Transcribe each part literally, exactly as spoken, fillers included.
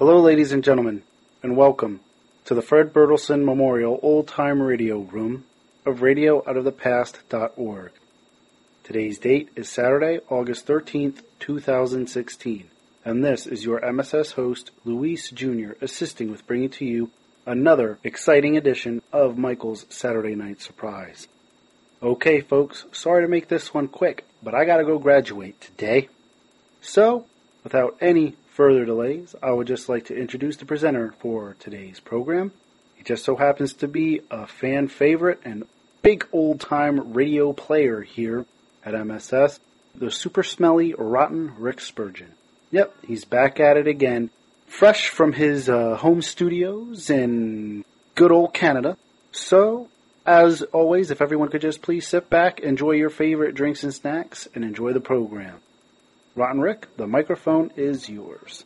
Hello, ladies and gentlemen, and welcome to the Fred Bertelsen Memorial Old Time Radio Room of radio out of the past dot org. Today's date is Saturday, August thirteenth, two thousand sixteen, and this is your M S S host, Luis Junior, assisting with bringing to you another exciting edition of Michael's Saturday Night Surprise. Okay, folks, sorry to make this one quick, but I gotta go graduate today. So, without any further delays, I would just like to introduce the presenter for today's program. He just so happens to be a fan favorite and big old-time radio player here at M S S, the super smelly, rotten Rick Spurgeon. Yep, he's back at it again, fresh from his uh, home studios in good old Canada. So, as always, if everyone could just please sit back, enjoy your favorite drinks and snacks, and enjoy the program. Rotten Rick, the microphone is yours.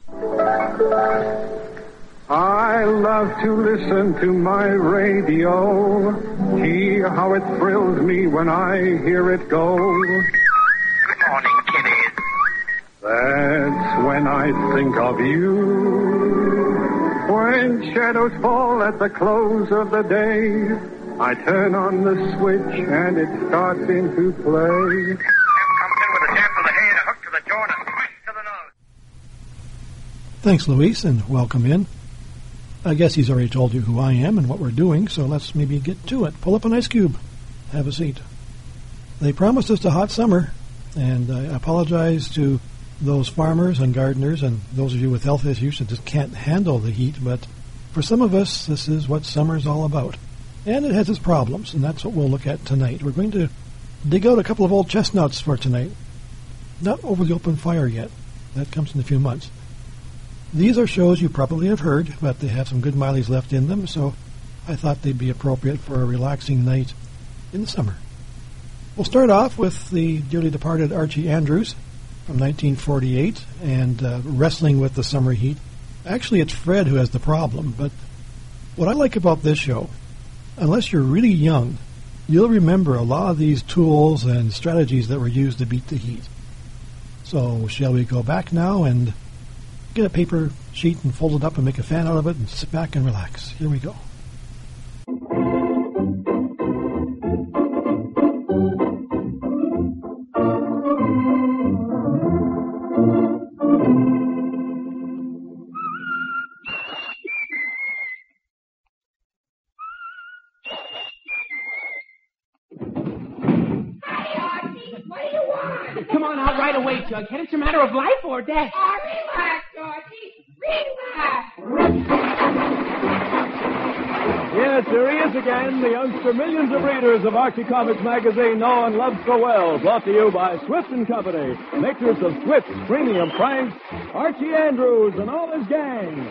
I love to listen to my radio. Gee, how it thrills me when I hear it go. Good morning, kiddies. That's when I think of you. When shadows fall at the close of the day, I turn on the switch and it starts into play. Thanks, Luis, and welcome in. I guess he's already told you who I am and what we're doing, so let's maybe get to it. Pull up an ice cube. Have a seat. They promised us a hot summer, and I apologize to those farmers and gardeners and those of you with health issues that just can't handle the heat, but for some of us, this is what summer's all about. And it has its problems, and that's what we'll look at tonight. We're going to dig out a couple of old chestnuts for tonight. Not over the open fire yet. That comes in a few months. These are shows you probably have heard, but they have some good mileage left in them, so I thought they'd be appropriate for a relaxing night in the summer. We'll start off with the dearly departed Archie Andrews from nineteen forty-eight and uh, Wrestling with the Summer Heat. Actually, it's Fred who has the problem, but what I like about this show, unless you're really young, you'll remember a lot of these tools and strategies that were used to beat the heat. So, shall we go back now and get a paper sheet and fold it up and make a fan out of it and sit back and relax. Here we go. Come on out right away, Jughead. It's a matter of life or death. Oh, relax, Archie. Relax. Yes, here he is again, the youngster millions of readers of Archie Comics magazine know and love so well. Brought to you by Swift and Company, makers of Swift's premium pranks, Archie Andrews and all his gang.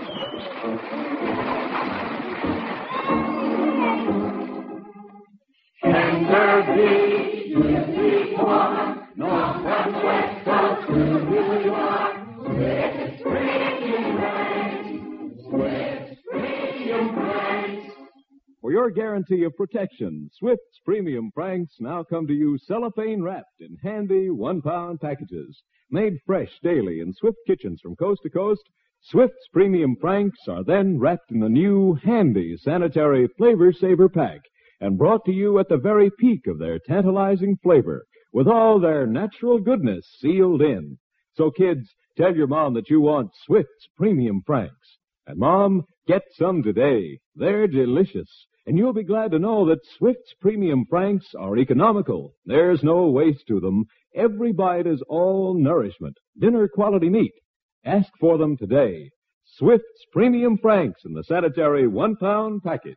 Tender beat, you see one, north and west, south to New York. Swift's premium pranks, Swift's premium pranks. For your guarantee of protection, Swift's premium pranks now come to you cellophane wrapped in handy one-pound packages. Made fresh daily in Swift kitchens from coast to coast, Swift's premium pranks are then wrapped in the new handy sanitary Flavor Saver pack and brought to you at the very peak of their tantalizing flavor, with all their natural goodness sealed in. So kids, tell your mom that you want Swift's premium pranks. And Mom, get some today. They're delicious. And you'll be glad to know that Swift's premium pranks are economical. There's no waste to them. Every bite is all nourishment. Dinner quality meat. Ask for them today. Swift's premium pranks in the sanitary one-pound package.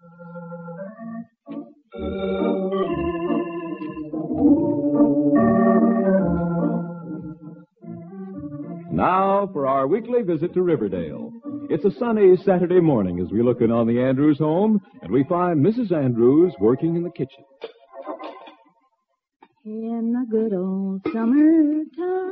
Now for our weekly visit to Riverdale. It's a sunny Saturday morning as we look in on the Andrews home, and we find Missus Andrews working in the kitchen. In the good old summertime,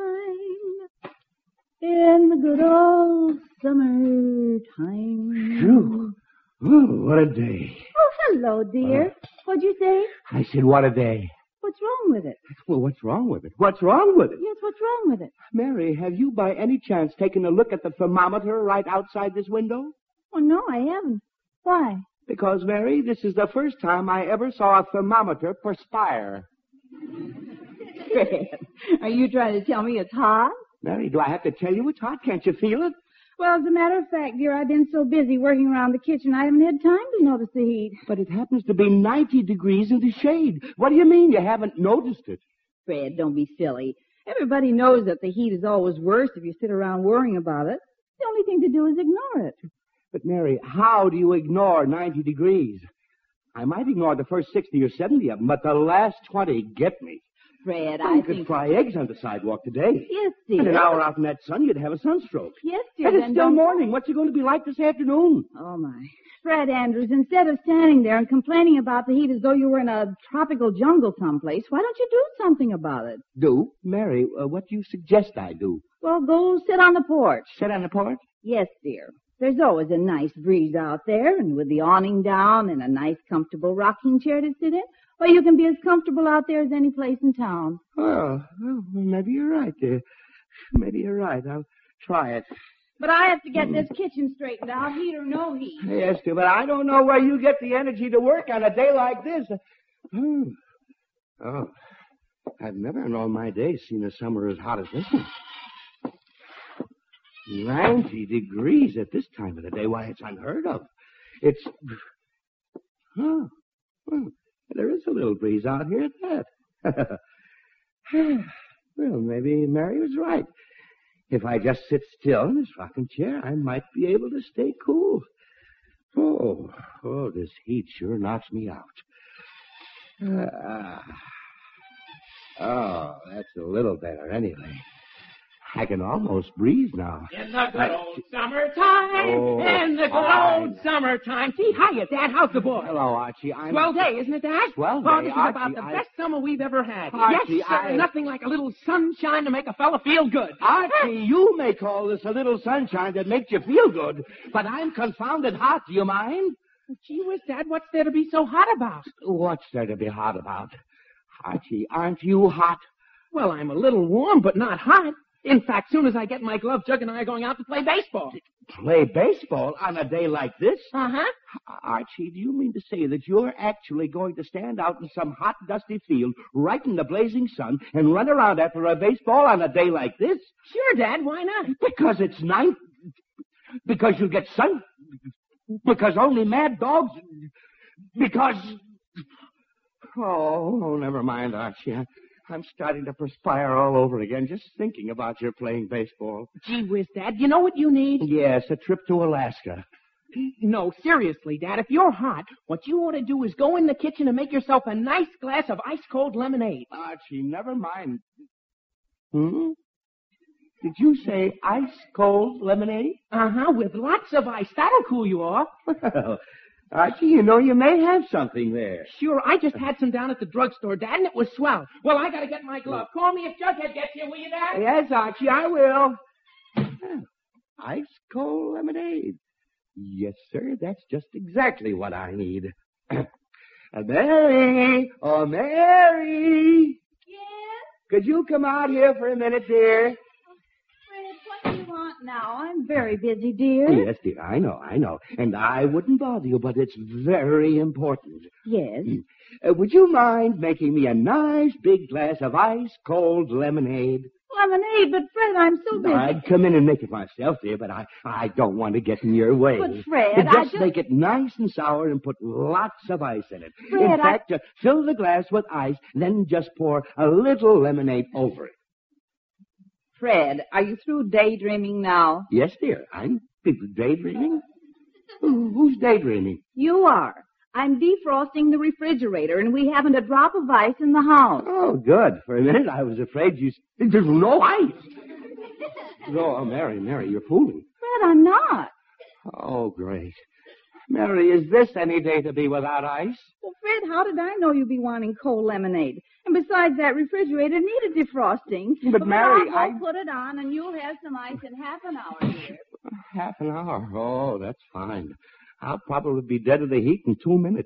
in the good old summertime. Phew. Oh, what a day. Oh, hello, dear. Uh, What'd you say? I said, what a day. What's wrong with it? Well, what's wrong with it? What's wrong with it? Yes, what's wrong with it? Mary, have you by any chance taken a look at the thermometer right outside this window? Oh, no, I haven't. Why? Because, Mary, this is the first time I ever saw a thermometer perspire. Fred, are you trying to tell me it's hot? Mary, do I have to tell you it's hot? Can't you feel it? Well, as a matter of fact, dear, I've been so busy working around the kitchen, I haven't had time to notice the heat. But it happens to be ninety degrees in the shade. What do you mean you haven't noticed it? Fred, don't be silly. Everybody knows that the heat is always worse if you sit around worrying about it. The only thing to do is ignore it. But, Mary, how do you ignore ninety degrees? I might ignore the first sixty or seventy of them, but the last twenty get me. Fred, well, I you think... could fry eggs on the sidewalk today. Yes, dear. And an hour out in that sun, you'd have a sunstroke. Yes, dear. And it's then still don't... morning. What's it going to be like this afternoon? Oh, my. Fred Andrews, instead of standing there and complaining about the heat as though you were in a tropical jungle someplace, why don't you do something about it? Do? Mary, uh, what do you suggest I do? Well, go sit on the porch. Sit on the porch? Yes, dear. There's always a nice breeze out there, and with the awning down and a nice, comfortable rocking chair to sit in, well, you can be as comfortable out there as any place in town. Oh, well, maybe you're right, dear. Maybe you're right. I'll try it. But I have to get this kitchen straightened out, heat or no heat. Yes, dear, but I don't know where you get the energy to work on a day like this. Oh, oh. I've never in all my days seen a summer as hot as this one. Ninety degrees at this time of the day. Why, it's unheard of. It's... Oh, well, there is a little breeze out here at that. Well, maybe Mary was right. If I just sit still in this rocking chair, I might be able to stay cool. Oh, oh, this heat sure knocks me out. Uh, oh, that's a little better anyway. I can almost breathe now. In the good old summertime, Oh, in the good fine. old summertime. See, hiya, Dad. How's the boy? Hello, Archie. I'm... Swell day, isn't it, Dad? Swell Oh, day, this is Archie, about the I- best summer we've ever had. Archie, yes, sir. I- Nothing like a little sunshine to make a fella feel good. Archie, you may call this a little sunshine that makes you feel good, but I'm confounded hot. Do you mind? Gee whiz, Dad, what's there to be so hot about? What's there to be hot about? Archie, aren't you hot? Well, I'm a little warm, but not hot. In fact, soon as I get my glove, Jug and I are going out to play baseball. Play baseball on a day like this? Uh-huh. Archie, do you mean to say that you're actually going to stand out in some hot, dusty field right in the blazing sun and run around after a baseball on a day like this? Sure, Dad, why not? Because it's night? Because you get sun? Because only mad dogs? Because... Oh, oh never mind, Archie. I... I'm starting to perspire all over again just thinking about your playing baseball. Gee whiz, Dad, you know what you need? Yes, a trip to Alaska. No, seriously, Dad, if you're hot, what you ought to do is go in the kitchen and make yourself a nice glass of ice-cold lemonade. Archie, never mind. Hmm? Did you say ice-cold lemonade? Uh-huh, with lots of ice. That'll cool you off. Well, Archie, you know, you may have something there. Sure, I just had some down at the drugstore, Dad, and it was swell. Well, I gotta get my glove. Call me if Jughead gets here, will you, Dad? Yes, Archie, I will. Oh, ice-cold lemonade. Yes, sir, that's just exactly what I need. uh, Mary! Oh, Mary! Yes? Could you come out here for a minute, dear? Fred, what do you want now? I'm very busy, dear. Yes, dear, I know, I know. And I wouldn't bother you, but it's very important. Yes? Uh, would you mind making me a nice big glass of ice-cold lemonade? Lemonade, but Fred, I'm so busy. I'd come in and make it myself, dear, but I, I don't want to get in your way. But, Fred, And I just just... make it nice and sour and put lots of ice in it. Fred, in I- fact, uh, fill the glass with ice, then just pour a little lemonade over it. Fred, are you through daydreaming now? Yes, dear, I'm daydreaming. Who- Who's daydreaming? You are. I'm defrosting the refrigerator, and we haven't a drop of ice in the house. Oh, good. For a minute, I was afraid you... There's no ice. Oh, Mary, Mary, you're fooling. Fred, I'm not. Oh, great. Mary, is this any day to be without ice? Well, Fred, how did I know you'd be wanting cold lemonade? And besides, that refrigerator needed defrosting. But, Mary, I'll I... go put it on, and you'll have some ice in half an hour, dear. Half an hour. Oh, that's fine. I'll probably be dead of the heat in two minutes.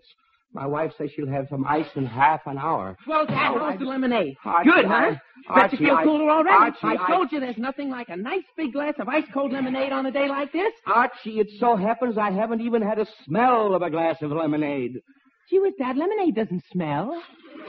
My wife says she'll have some ice in half an hour. Well, Dad, Oh, how's I- the lemonade? Archie, Good, huh? I- Bet Archie, you feel I- cooler already. Archie, I I- told you there's nothing like a nice big glass of ice-cold lemonade on a day like this. Archie, it so happens I haven't even had a smell of a glass of lemonade. Gee whiz, Dad, lemonade doesn't smell.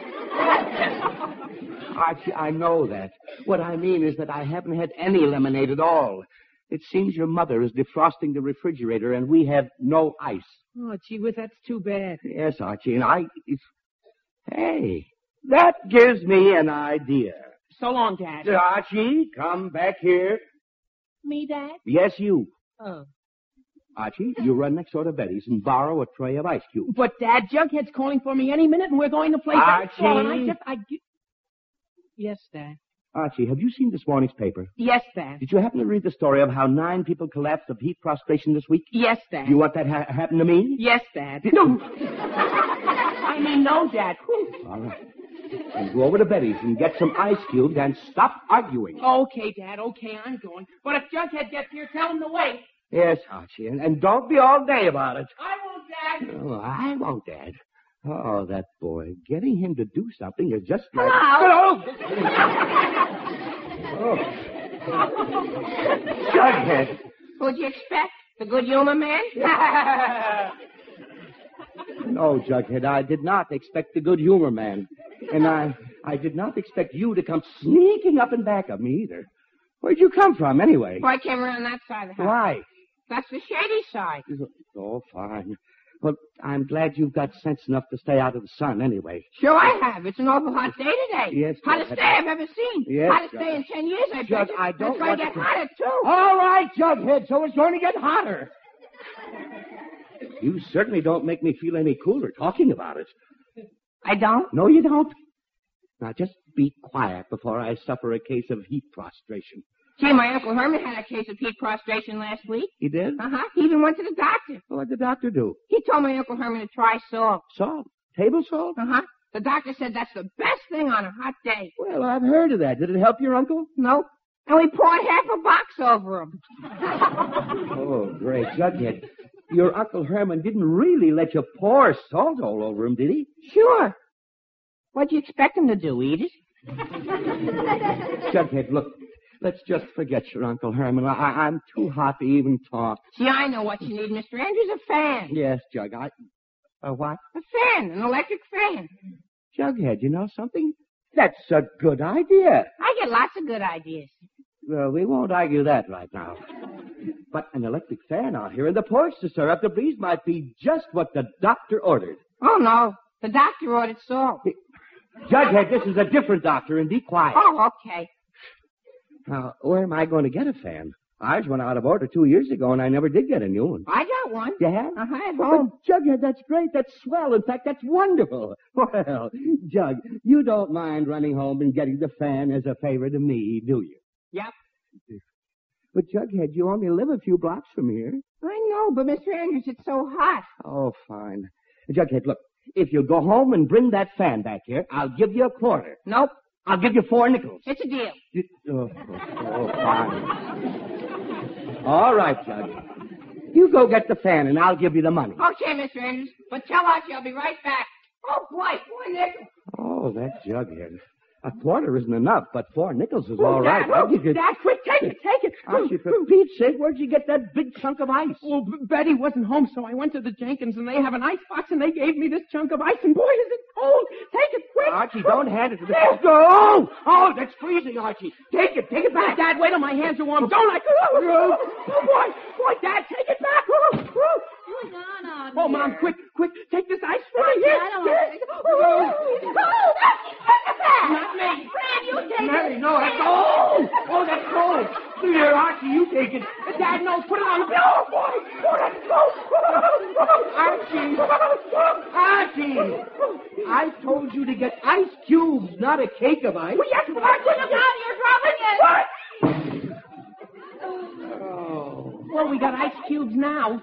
Archie, I know that. What I mean is that I haven't had any lemonade at all. It seems your mother is defrosting the refrigerator and we have no ice. Oh, gee whiz, that's too bad. Yes, Archie, and I... It's... Hey, that gives me an idea. So long, Dad. Archie, come back here. Me, Dad? Yes, you. Oh. Archie, you run next door to Betty's and borrow a tray of ice cubes. But, Dad, Jughead's calling for me any minute, and we're going to play Archie. baseball, and I just... I... gi- Yes, Dad. Archie, have you seen this morning's paper? Yes, Dad. Did you happen to read the story of how nine people collapsed of heat prostration this week? Yes, Dad. You want that ha- happen to me? Yes, Dad. No. I mean, no, Dad. All right. And go over to Betty's and get some ice cubes and stop arguing. Okay, Dad, okay, I'm going. But if Jughead gets here, tell him to wait. Yes, Archie, and, and don't be all day about it. I won't, Dad. Oh, I won't, Dad. Oh, that boy. Getting him to do something is just like... Hello. Oh. Jughead. What'd you expect? The good humor man? No, Jughead, I did not expect the good humor man. And I I did not expect you to come sneaking up and back of me either. Where'd you come from, anyway? Well, I came around that side of the house. Why? That's the shady side. Oh, fine. Well, I'm glad you've got sense enough to stay out of the sun anyway. Sure I have. It's an awful hot day today. Yes, Hottest Jughead. day I've ever seen. Yes, Hottest Jughead. day in ten years, I Jug, bet you. I don't It's going to want get to- hotter, too. All right, Jughead, so it's going to get hotter. You certainly don't make me feel any cooler talking about it. I don't? No, you don't. Now, just be quiet before I suffer a case of heat prostration. Gee, my Uncle Herman had a case of heat prostration last week. He did? Uh-huh. He even went to the doctor. What did the doctor do? He told my Uncle Herman to try salt. Salt? Table salt? Uh-huh. The doctor said that's the best thing on a hot day. Well, I've heard of that. Did it help your uncle? No. And we poured half a box over him. Oh, great. Jughead, your Uncle Herman didn't really let you pour salt all over him, did he? Sure. What'd you expect him to do, eat it? Jughead, look, let's just forget your Uncle Herman. I, I, I'm too hot to even talk. See, I know what you need, Mister Andrews, a fan. Yes, Jug, I... A what? A fan, an electric fan. Jughead, you know something? That's a good idea. I get lots of good ideas. Well, we won't argue that right now. But an electric fan out here in the porch to stir up the breeze might be just what the doctor ordered. Oh, no. The doctor ordered salt. Jughead, this is a different doctor, and be quiet. Oh, okay. Now, where am I going to get a fan? Ours went out of order two years ago, and I never did get a new one. I got one. You have? Uh-huh, at But, home. Jughead, that's great. That's swell. In fact, that's wonderful. Well, Jug, you don't mind running home and getting the fan as a favor to me, do you? Yep. But, Jughead, you only live a few blocks from here. I know, but Mister Andrews, it's so hot. Oh, fine. Jughead, look, if you'll go home and bring that fan back here, I'll give you a quarter. Nope. I'll give you four nickels. It's a deal. You, oh, oh, oh, fine. All right, Jug. You go get the fan, and I'll give you the money. Okay, Mister Andrews. But tell Archie I'll be right back. Oh, boy, four nickels. Oh, that Jughead. A quarter isn't enough, but four nickels is Oh, all right. Dad, I'll oh, give you... Dad, quick, take it, take it. Archie, for Pete's sake, where'd you get that big chunk of ice? Well, B- Betty wasn't home, so I went to the Jenkins, and they have an ice box, and they gave me this chunk of ice, and boy, is it cold. Take it quick. Archie, don't hand it to the... Oh, oh, that's freezing, Archie. Take it, take it back. Dad, wait till my hands are warm. Don't I? Oh, oh, boy, boy, Dad, take it back. Oh, oh. What's on out Oh, here? Mom, quick, quick, take this ice from Oh, me. Here, I don't here. want to- Oh, It's cold. Take it back. Not me. Fran, you take Mary, it. no, that's cold. Oh, that's cold. Here, Archie, you take it. Dad, no, put it on the... Oh, boy, oh, that's cold. Archie! Archie! I told you to get ice cubes, not a cake of ice. Well, yes, but I couldn't Down, you're dropping it. What? Oh. Well, we got ice cubes now.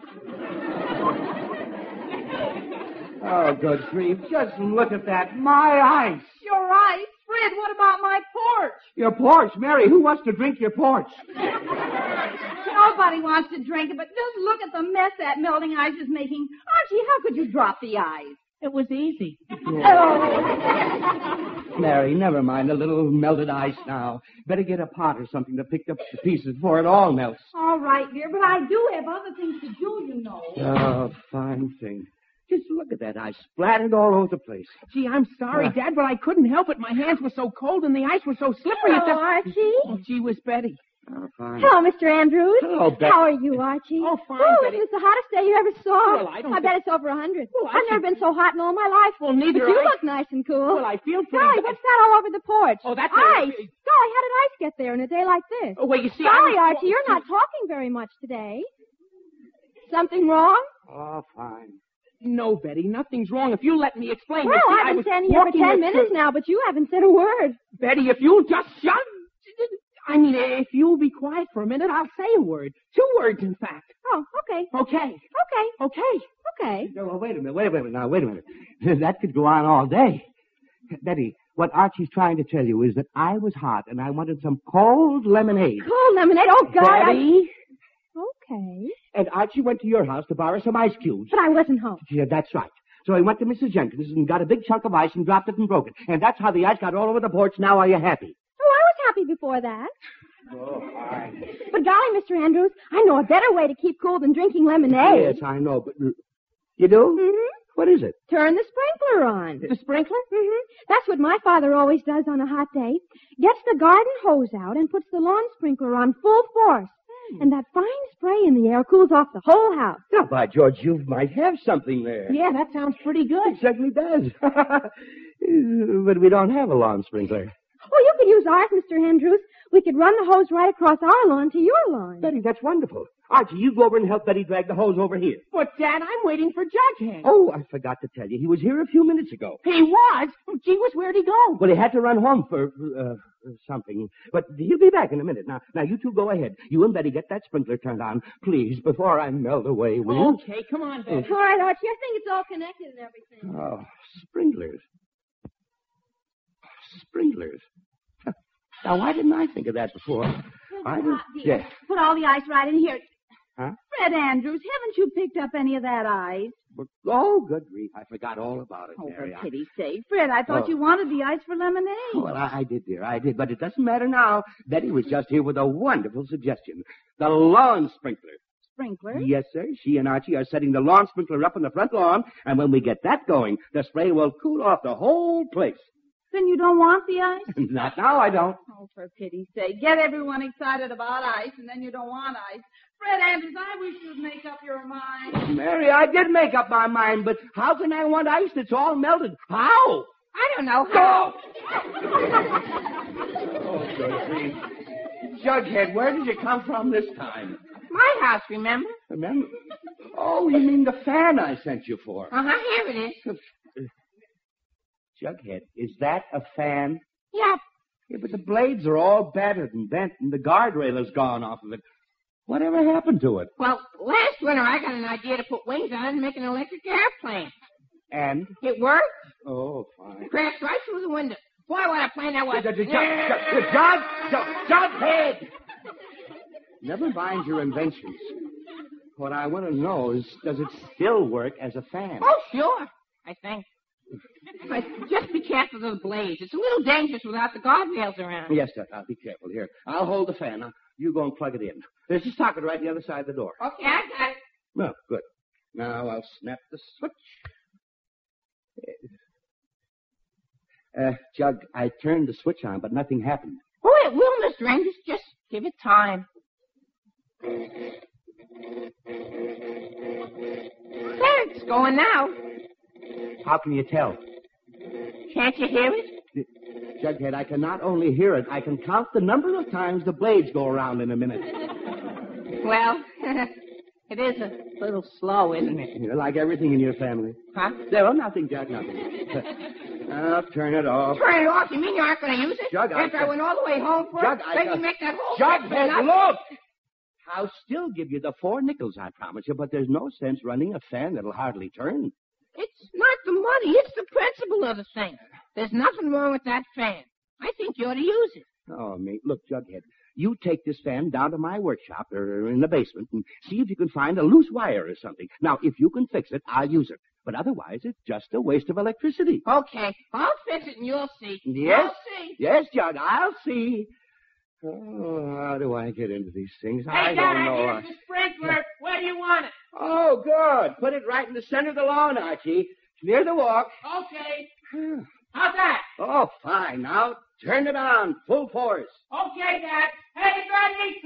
Oh, good grief. Just look at that. My ice. You're right. Fred, what about my porch? Your porch. Mary, who wants to drink your porch? Nobody wants to drink it, but just look at the mess that melting ice is making. Archie, how could you drop the ice? It was easy. Mary, never mind the little melted ice now. Better get a pot or something to pick up the pieces before it all melts. All right, dear, but I do have other things to do, you know. Oh, fine thing. Just look at that ice splattered all over the place. Gee, I'm sorry, Uh. Dad, but I couldn't help it. My hands were so cold and the ice was so slippery. Hello, at the... Archie. Oh, gee whiz, Betty. Oh, fine. Hello, Mister Andrews. Hello, Betty. How are you, Archie? Oh, fine, Oh, Betty. it was the hottest day you ever saw. Well, I don't I think- bet it's over a hundred. Well, I I've never think- been so hot in all my life. Well, neither But you I. look nice and cool. Well, I feel pretty Golly, bad. what's that all over the porch? Oh, that's ice. a- Golly, how did ice get there in a day like this? Oh, well, you see, Golly, I was... Archie, you're not talking very much today. Something wrong? Oh, fine. No, Betty, nothing's wrong. If you let me explain. Well, you see, I've I been was standing here for walking ten with- minutes now, but you haven't said a word. Betty, if you'll just shut... I mean, if you'll be quiet for a minute, I'll say a word. Two words, in fact. Oh, okay. Okay. Okay. Okay. Okay. No, wait a minute, wait a minute now, wait a minute. That could go on all day. Betty, what Archie's trying to tell you is that I was hot and I wanted some cold lemonade. Cold lemonade. Oh, God. Betty? I... Okay. And Archie went to your house to borrow some ice cubes. But I wasn't home. Yeah, that's right. So he went to Missus Jenkins and got a big chunk of ice and dropped it and broke it. And that's how the ice got all over the porch. Now are you happy? Oh, I was happy before that. Oh, fine. But golly, Mister Andrews, I know a better way to keep cool than drinking lemonade. Yes, I know, but... You do? Mm-hmm. What is it? Turn the sprinkler on. The sprinkler? Mm-hmm. That's what my father always does on a hot day. Gets the garden hose out and puts the lawn sprinkler on full force. Mm. And that fine spray in the air cools off the whole house. Now, by George, you might have something there. Yeah, that sounds pretty good. It certainly does. But we don't have a lawn sprinkler. Oh, you could use ours, Mister Andrews. We could run the hose right across our lawn to your lawn. Betty, that's wonderful. Archie, you go over and help Betty drag the hose over here. But, Dad, I'm waiting for Jughead. Oh, I forgot to tell you. He was here a few minutes ago. He was? Oh, gee whiz, where'd he go? Well, he had to run home for uh, something. But he'll be back in a minute. Now, now, you two go ahead. You and Betty get that sprinkler turned on, please, before I melt away, will you? Okay, come on, Betty. All right, Archie. I think it's all connected and everything. Oh, sprinklers. Sprinklers. Now, why didn't I think of that before? I Hot, just, dear. yes. Put all the ice right in here. Huh? Fred Andrews, haven't you picked up any of that ice? But, oh, good grief. I forgot all about it, Oh, Mary. for I- pity's sake. Fred, I thought Oh. you wanted the ice for lemonade. Well, I, I did, dear. I did. But it doesn't matter now. Betty was just here with a wonderful suggestion. The lawn sprinkler. Sprinkler? Yes, sir. She and Archie are setting the lawn sprinkler up on the front lawn, and when we get that going, the spray will cool off the whole place. Then you don't want the ice? Not now, I don't. Oh, for pity's sake. Get everyone excited about ice, and then you don't want ice. Fred Andrews, I wish you'd make up your mind. Mary, I did make up my mind, but how can I want ice that's all melted? How? I don't know how. Oh, good grief. Jughead, where did you come from this time? My house, remember? Remember? Oh, you mean the fan I sent you for. Uh-huh, here it is. Jughead, is that a fan? Yep. Yeah, but the blades are all battered and bent, and the guardrail has gone off of it. Whatever happened to it? Well, last winter I got an idea to put wings on it and make an electric airplane. And? It worked. Oh, fine. Crashed right through the window. Boy, what a plane that was. Jug, Jug, Jug, Jug, Jughead! Never mind your inventions. What I want to know is, does it still work as a fan? Oh, sure, I think. But just be careful of the blades. It's a little dangerous without the guardrails around. Yes, sir. I'll be careful. Here, I'll hold the fan. Now, you go and plug it in. There's a socket right the other side of the door. Okay, I got it. No, good. Now I'll snap the switch. Uh, Jug, I turned the switch on, but nothing happened. Oh, it will, Mister Andrews. Just give it time. There, it's going now. How can you tell? Can't you hear it? Jughead, I can not only hear it, I can count the number of times the blades go around in a minute. Well, it is a little slow, isn't it? You're like everything in your family. Huh? No, nothing, Jug, nothing. I'll turn it off. Turn it off? You mean you aren't going to use it? Jug, I After I, can- went all the way home for Jug, it, I maybe can- make that whole... Jughead, look! I'll still give you the four nickels, I promise you, but there's no sense running a fan that'll hardly turn. It's not the money. It's the principle of the thing. There's nothing wrong with that fan. I think you ought to use it. Oh, me. Look, Jughead, you take this fan down to my workshop or in the basement and see if you can find a loose wire or something. Now, if you can fix it, I'll use it. But otherwise, it's just a waste of electricity. Okay, I'll fix it and you'll see. Yes? I'll see. Yes, Jug, I'll see. Oh, how do I get into these things? Hey, I Dad, don't know. here's the sprinkler. Where do you want it? Oh, good. Put it right in the center of the lawn, Archie. Near the walk. Okay. How's that? Oh, fine. Now, turn it on. Full force. Okay, Dad. Hey, Buddy,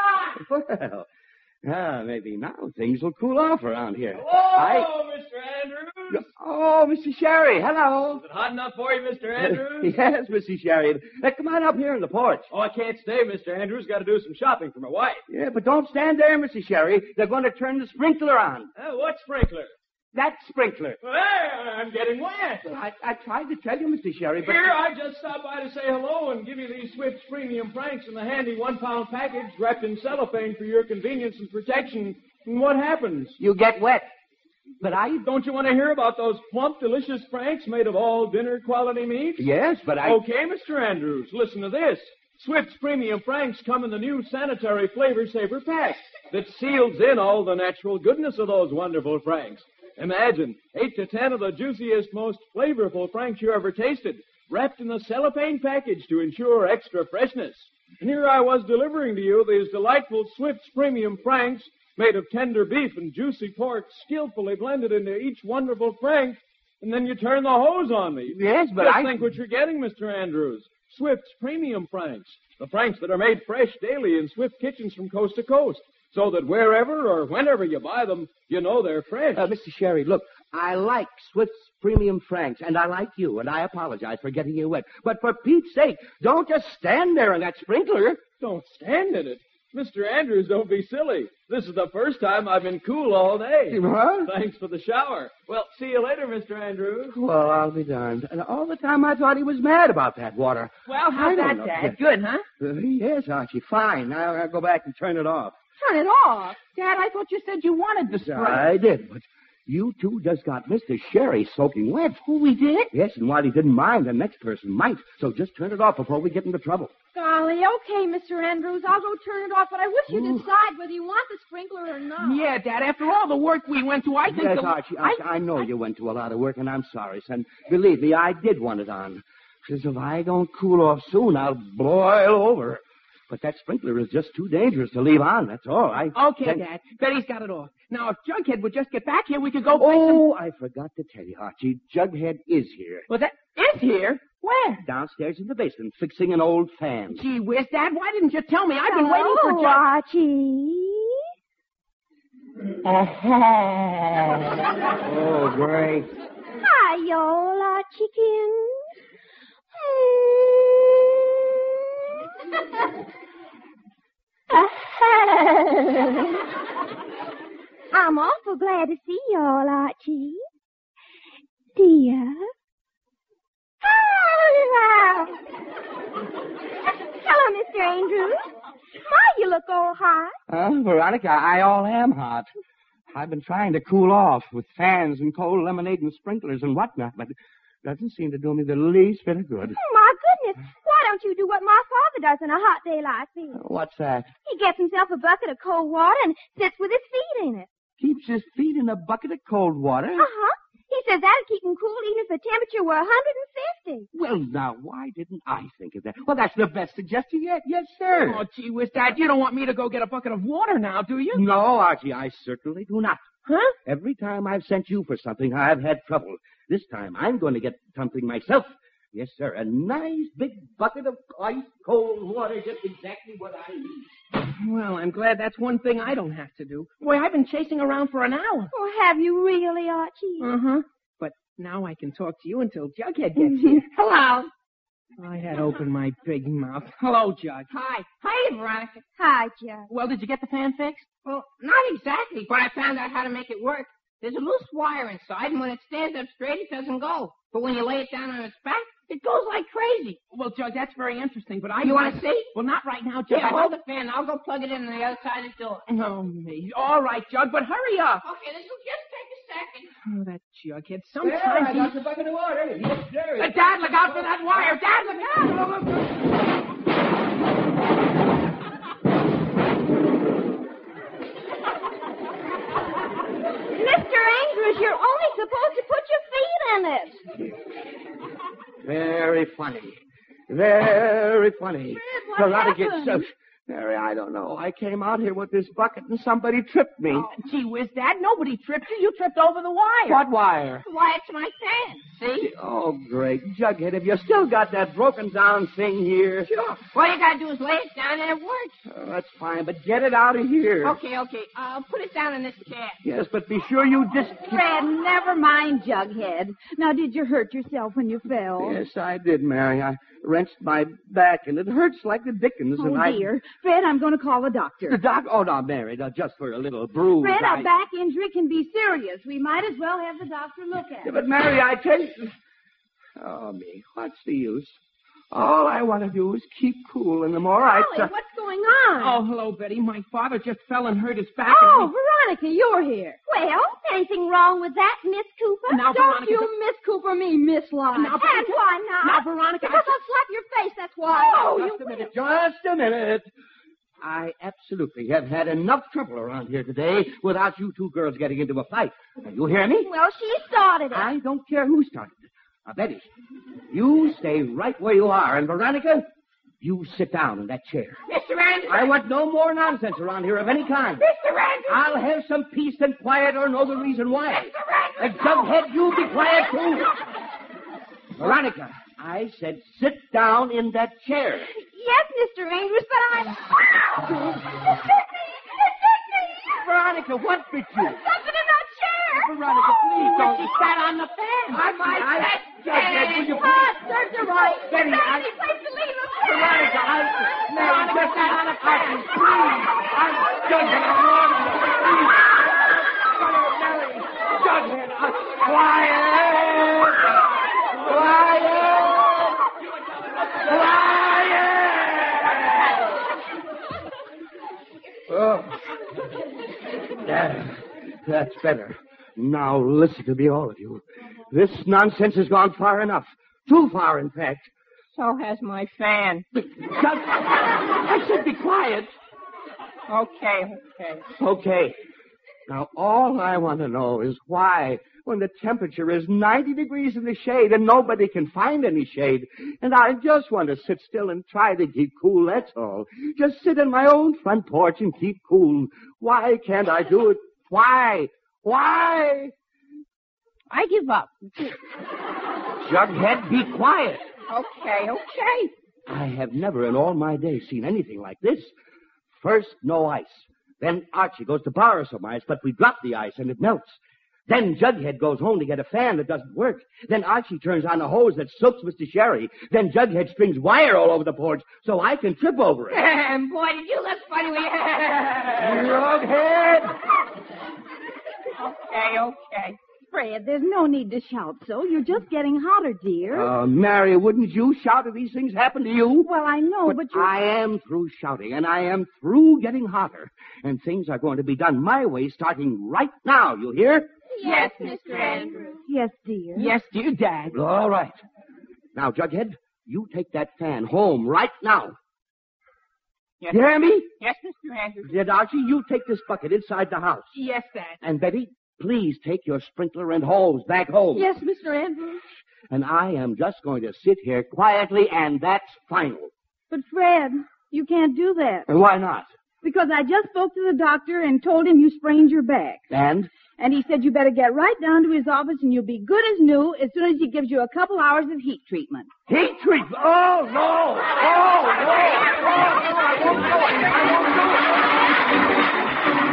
turn it on. Well, ah, maybe now things will cool off around here. Hello, I... Mister Andrews. Oh, Mister Sherry, hello. Is it hot enough for you, Mister Andrews? Yes, Mister Sherry. Uh, come on up here on the porch. Oh, I can't stay, Mister Andrews. Got to do some shopping for my wife. Yeah, but don't stand there, Mister Sherry. They're going to turn the sprinkler on. Uh, what sprinkler? That sprinkler. Well, I'm getting wet. I, I tried to tell you, Mister Sherry, but... Here, I just stopped by to say hello and give you these Swift's Premium Franks in the handy one-pound package wrapped in cellophane for your convenience and protection. And what happens? You get wet. But I... Don't you want to hear about those plump, delicious Franks made of all dinner-quality meats? Yes, but I... Okay, Mister Andrews, listen to this. Swift's Premium Franks come in the new sanitary Flavor Saver pack that seals in all the natural goodness of those wonderful Franks. Imagine, eight to ten of the juiciest, most flavorful Franks you ever tasted, wrapped in a cellophane package to ensure extra freshness. And here I was delivering to you these delightful Swift's Premium Franks made of tender beef and juicy pork, skillfully blended into each wonderful Frank, and then you turn the hose on me. Yes, but Just I... think what you're getting, Mister Andrews. Swift's Premium Franks. The Franks that are made fresh daily in Swift kitchens from coast to coast. So that wherever or whenever you buy them, you know they're fresh. Uh, Mister Sherry, look, I like Swift's Premium Franks, and I like you, and I apologize for getting you wet. But for Pete's sake, don't just stand there in that sprinkler. Don't stand in it. Mister Andrews, don't be silly. This is the first time I've been cool all day. What? Thanks for the shower. Well, see you later, Mister Andrews. Well, I'll be darned. And all the time I thought he was mad about that water. Well, how's that, know. Dad? Good, huh? Uh, yes, Archie, fine. Now I'll go back and turn it off. Turn it off. Dad, I thought you said you wanted the spray. I did, but you two just got Mister Sherry soaking wet. Oh, we did? Yes, and while he didn't mind, the next person might. So just turn it off before we get into trouble. Golly, okay, Mister Andrews. I'll go turn it off, but I wish you'd decide whether you want the sprinkler or not. Yeah, Dad, after all the work we went to, I think... Yes, the... Archie, Archie, I, I know I... you went to a lot of work, and I'm sorry, son. Believe me, I did want it on. Because if I don't cool off soon, I'll boil over. But that sprinkler is just too dangerous to leave on, that's all. I Okay, can... Dad. Betty's got it off. Now, if Jughead would just get back here, we could go... Oh, some... I forgot to tell you, Archie. Jughead is here. Well, that is here? Where? Downstairs in the basement, fixing an old fan. Gee whiz, Dad, why didn't you tell me? I've been oh, waiting for Jug... Archie. Oh, great. Hi, Yola chicken. I'm awful glad to see you all, Archie. Dear. Hello, Mister Andrews. Why you look all hot? Uh, Veronica, I all am hot. I've been trying to cool off with fans and cold lemonade and sprinklers and whatnot, but it doesn't seem to do me the least bit of good. My goodness. Why don't you do what my father does on a hot day like this? What's that? He gets himself a bucket of cold water and sits with his feet in it. Keeps his feet in a bucket of cold water? Uh-huh. He says that'll keep him cool even if the temperature were one hundred fifty. Well, now, why didn't I think of that? Well, that's the best suggestion yet. Yes, sir. Oh, gee whiz, Dad, you don't want me to go get a bucket of water now, do you? No, Archie, I certainly do not. Huh? Every time I've sent you for something, I've had trouble. This time, I'm going to get something myself. Yes, sir, a nice big bucket of ice cold water, just exactly what I need. Well, I'm glad that's one thing I don't have to do. Boy, I've been chasing around for an hour. Oh, have you really, Archie? Uh-huh. But now I can talk to you until Jughead gets here. Hello. I had opened my big mouth. Hello, Jug. Hi. Hi, Veronica. Hi, Jug. Well, did you get the fan fixed? Well, not exactly, but I found out how to make it work. There's a loose wire inside, and when it stands up straight, it doesn't go. But when you lay it down on its back, it goes like crazy. Well, Jug, that's very interesting, but I... You want to see? Well, not right now, Jug. Yeah, hold the fan. I'll go plug it in on the other side of the door. Oh, me. All right, Jug, but hurry up. Okay, this will just take a second. Oh, that Jughead. Sometimes There, I he... got the bucket of water. Yes, sir. Uh, Dad, look out for that wire. Dad, look out. Very funny. Very funny. Fred, what Veronica, happened? so, Mary, I don't know. I came out here with this bucket and somebody tripped me. Oh, gee whiz, Dad, nobody tripped you. You tripped over the wire. What wire? Why, it's my fan. See? Oh, great. Jughead, have you still got that broken down thing here? Sure. All you gotta do is lay it down and it works. Oh, that's fine, but get it out of here. Okay, okay. I'll put it down in this chair. Yes, but be sure you just... Fred, never mind, Jughead. Now, did you hurt yourself when you fell? Yes, I did, Mary. I wrenched my back, and it hurts like the dickens. Oh, and I... dear. Fred, I'm going to call the doctor. The doc... Oh, no, Mary, no, just for a little bruise. Fred, I... a back injury can be serious. We might as well have the doctor look at Yeah, it. but, Mary, I tell you... Oh, me, what's the use? All I want to do is keep cool, and the more I... Molly, T- what's going on? Oh, hello, Betty. My father just fell and hurt his back. Oh, and Veronica, you're here. Well, anything wrong with that, Miss Cooper? Now, Don't Veronica, you the- Miss Cooper me, Miss Lodge. Now, and Veronica- why not? Now, Veronica, Because I- I'll slap your face, that's why. Oh, just you a minute, just a minute. I absolutely have had enough trouble around here today without you two girls getting into a fight. Now, you hear me? Well, she started it. I don't care who started it. Now, Betty, you stay right where you are, and Veronica, you sit down in that chair. Mister Andrews. I want no more nonsense around here of any kind. Mister Andrews. I'll have some peace and quiet or know the reason why. Mister And Andrews. Jughead, you be quiet too. Veronica, I said sit down in that chair. Yes, Mister Andrews, but I'm... Veronica, what bit you? Something in that chair. Veronica, please don't. She sat on the fan. I, I, I, Jughead, will you Ah, please? serves you right. Betty, It's I- any place to leave us. Veronica, I... Mary, Veronica just- sat on the fan. Please, I'm Jughead, I'm warning you. Please. Mary, Jughead, I... Quiet! Quiet! Oh. There. That's better. Now listen to me, all of you. This nonsense has gone far enough. Too far, in fact. So has my fan. Just, I said be quiet. Okay, okay. Okay. Now, all I want to know is why, when the temperature is ninety degrees in the shade and nobody can find any shade, and I just want to sit still and try to keep cool, that's all. Just sit on my own front porch and keep cool. Why can't I do it? Why? Why? I give up. Jughead, be quiet. Okay, okay. I have never in all my days seen anything like this. First, no ice. Then Archie goes to borrow some ice, but we drop the ice and it melts. Then Jughead goes home to get a fan that doesn't work. Then Archie turns on a hose that soaks Mister Sherry. Then Jughead strings wire all over the porch so I can trip over it. And boy, did you look funny when you... Jughead! Okay, okay. Fred, there's no need to shout so. You're just getting hotter, dear. Uh, Mary, wouldn't you shout if these things happen to you? Well, I know, but, But you... I am through shouting, and I am through getting hotter. And things are going to be done my way starting right now, you hear? Yes, Mister Andrews. Yes, dear. Yes, dear Dad. All right. Now, Jughead, you take that fan home right now. Yes. You hear me? Yes, Mister Andrews. Did Archie, you take this bucket inside the house. Yes, Dad. And Betty, please take your sprinkler and hose back home. Yes, Mister Andrews. And I am just going to sit here quietly, and that's final. But, Fred, you can't do that. And why not? Because I just spoke to the doctor and told him you sprained your back. And? And he said you better get right down to his office and you'll be good as new as soon as he gives you a couple hours of heat treatment. Heat treatment? Oh, no! Oh, no! Oh, no! I won't do it! I won't do it!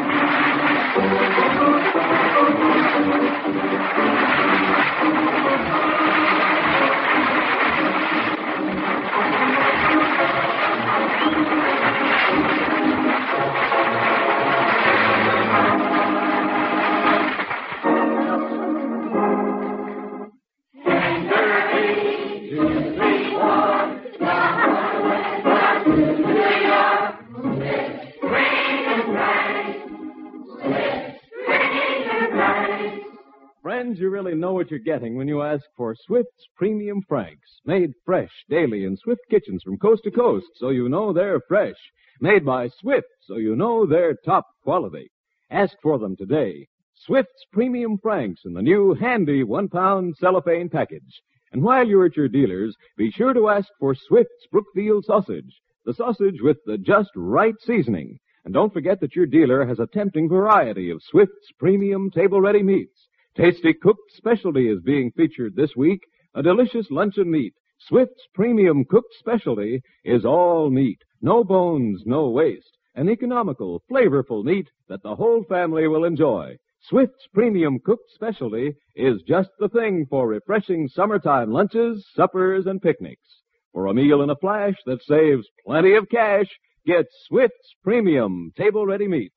Friends, you really know what you're getting when you ask for Swift's Premium Franks. Made fresh daily in Swift kitchens from coast to coast, so you know they're fresh. Made by Swift, so you know they're top quality. Ask for them today. Swift's Premium Franks in the new handy one-pound cellophane package. And while you're at your dealer's, be sure to ask for Swift's Brookfield sausage, the sausage with the just right seasoning. And don't forget that your dealer has a tempting variety of Swift's premium table-ready meats. Tasty cooked specialty is being featured this week, a delicious luncheon meat. Swift's premium cooked specialty is all meat, no bones, no waste. An economical, flavorful meat that the whole family will enjoy. Swift's premium cooked specialty is just the thing for refreshing summertime lunches, suppers, and picnics. For a meal in a flash that saves plenty of cash, get Swift's premium table-ready meats.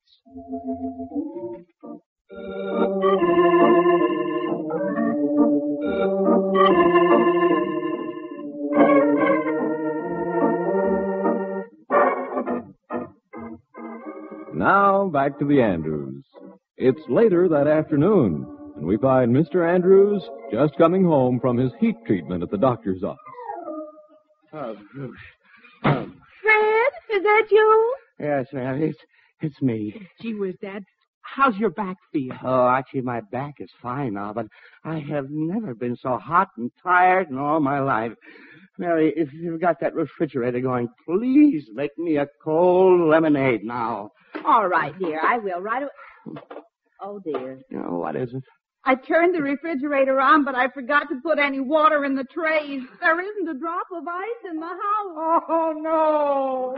Now, back to the Andrews. It's later that afternoon, and we find Mister Andrews just coming home from his heat treatment at the doctor's office. Oh, um, Fred, is that you? yes, ma'am, it's, it's me. Gee whiz, Dad. How's your back feel? Oh, actually, my back is fine now, but I have never been so hot and tired in all my life. Mary, if you've got that refrigerator going, please make me a cold lemonade now. All right, dear, I will right away. Oh, dear. Oh, what is it? I turned the refrigerator on, but I forgot to put any water in the trays. There isn't a drop of ice in the house. Oh, no.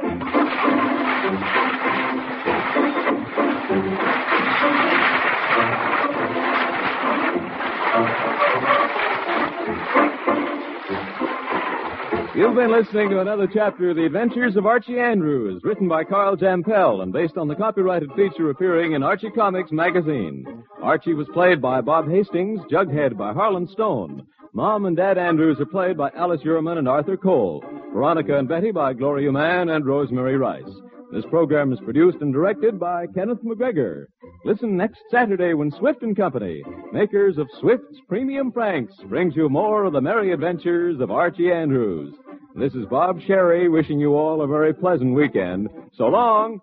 You've been listening to another chapter of The Adventures of Archie Andrews, written by Carl Jampel and based on the copyrighted feature appearing in Archie Comics magazine. Archie was played by Bob Hastings, Jughead by Harlan Stone. Mom and Dad Andrews are played by Alice Uhrman and Arthur Cole. Veronica and Betty by Gloria Mann and Rosemary Rice. This program is produced and directed by Kenneth McGregor. Listen next Saturday when Swift and Company, makers of Swift's Premium Franks, brings you more of the merry adventures of Archie Andrews. This is Bob Sherry wishing you all a very pleasant weekend. So long.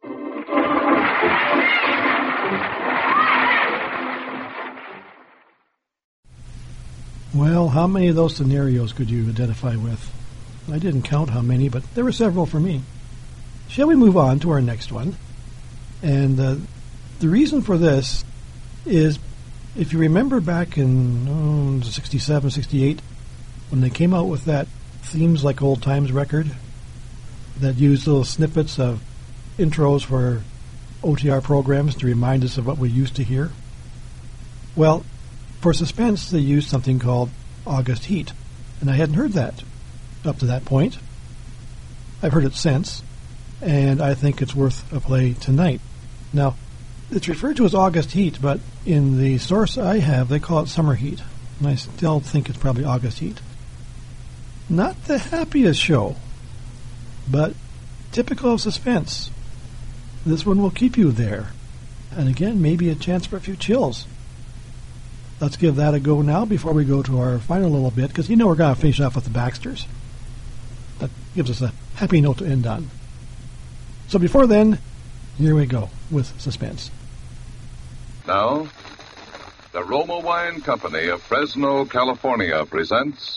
Well, how many of those scenarios could you identify with? I didn't count how many, but there were several for me. Shall we move on to our next one? And uh, the reason for this is, if you remember back in oh, sixty-seven, sixty-eight, when they came out with that Themes Like Old Times record that used little snippets of intros for O T R programs to remind us of what we used to hear. Well, for suspense, they used something called August Heat, and I hadn't heard that up to that point. I've heard it since, and I think it's worth a play tonight. Now, it's referred to as August Heat, but in the source I have, they call it Summer Heat, and I still think it's probably August Heat. Not the happiest show, but typical of suspense. This one will keep you there. And again, maybe a chance for a few chills. Let's give that a go now before we go to our final little bit, because you know we're going to finish off with the Baxters. That gives us a happy note to end on. So before then, here we go with suspense. Now, the Roma Wine Company of Fresno, California presents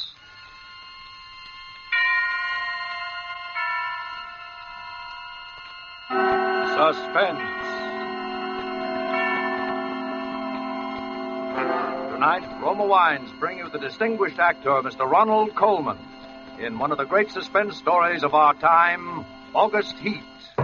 Suspense. Tonight, Roma Wines bring you the distinguished actor, Mister Ronald Colman, in one of the great suspense stories of our time, August Heat.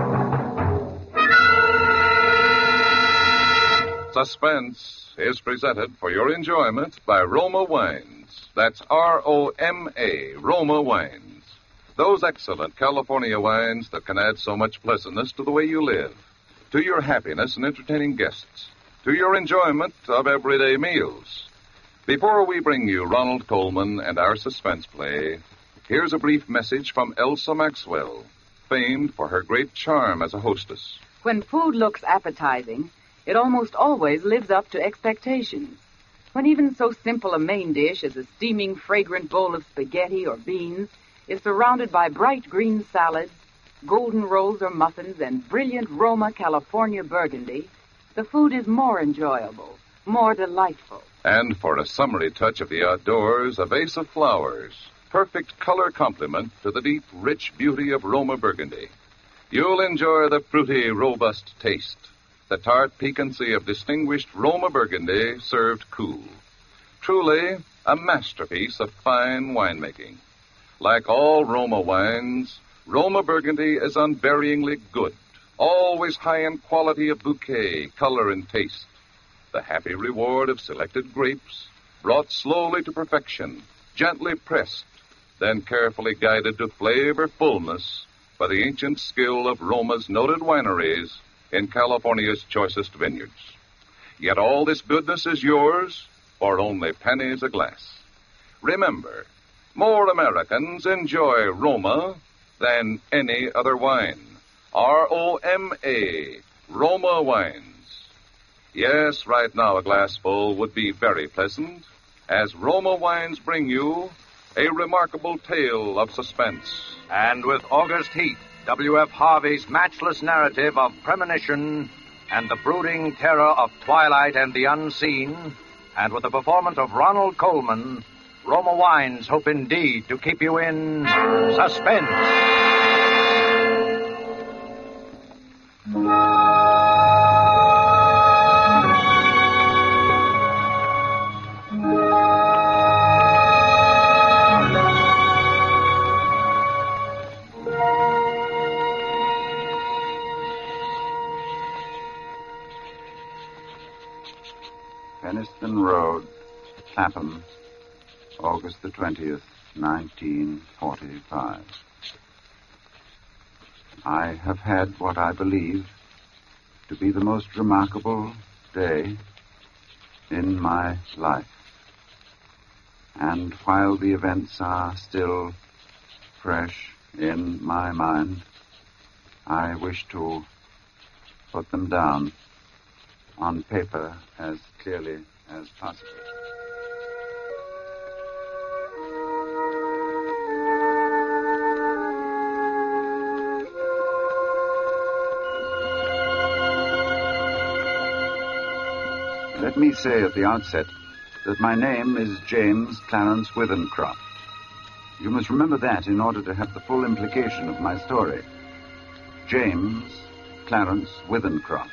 Suspense is presented for your enjoyment by Roma Wines. That's R O M A, Roma Wines. Those excellent California wines that can add so much pleasantness to the way you live, to your happiness in entertaining guests, to your enjoyment of everyday meals. Before we bring you Ronald Colman and our suspense play, here's a brief message from Elsa Maxwell, famed for her great charm as a hostess. When food looks appetizing, it almost always lives up to expectations. When even so simple a main dish as a steaming, fragrant bowl of spaghetti or beans is surrounded by bright green salads, golden rolls or muffins, and brilliant Roma California burgundy, the food is more enjoyable, more delightful. And for a summery touch of the outdoors, a vase of flowers. Perfect color complement to the deep, rich beauty of Roma Burgundy. You'll enjoy the fruity, robust taste, the tart piquancy of distinguished Roma Burgundy served cool. Truly, a masterpiece of fine winemaking. Like all Roma wines, Roma Burgundy is unvaryingly good, always high in quality of bouquet, color, and taste. The happy reward of selected grapes, brought slowly to perfection, gently pressed, then carefully guided to flavor fullness by the ancient skill of Roma's noted wineries in California's choicest vineyards. Yet all this goodness is yours for only pennies a glass. Remember, more Americans enjoy Roma than any other wine. R O M A, Roma Wines. Yes, right now a glassful would be very pleasant, as Roma Wines bring you a remarkable tale of suspense. And with August Heat, W F Harvey's matchless narrative of premonition and the brooding terror of twilight and the unseen, and with the performance of Ronald Colman, Roma Wines hope indeed to keep you in suspense. Penniston Road, Clapham, August the twentieth, nineteen forty-five. I have had what I believe to be the most remarkable day in my life. And while the events are still fresh in my mind, I wish to put them down on paper as clearly as possible. Let me say at the outset that my name is James Clarence Withencroft. You must remember that in order to have the full implication of my story. James Clarence Withencroft.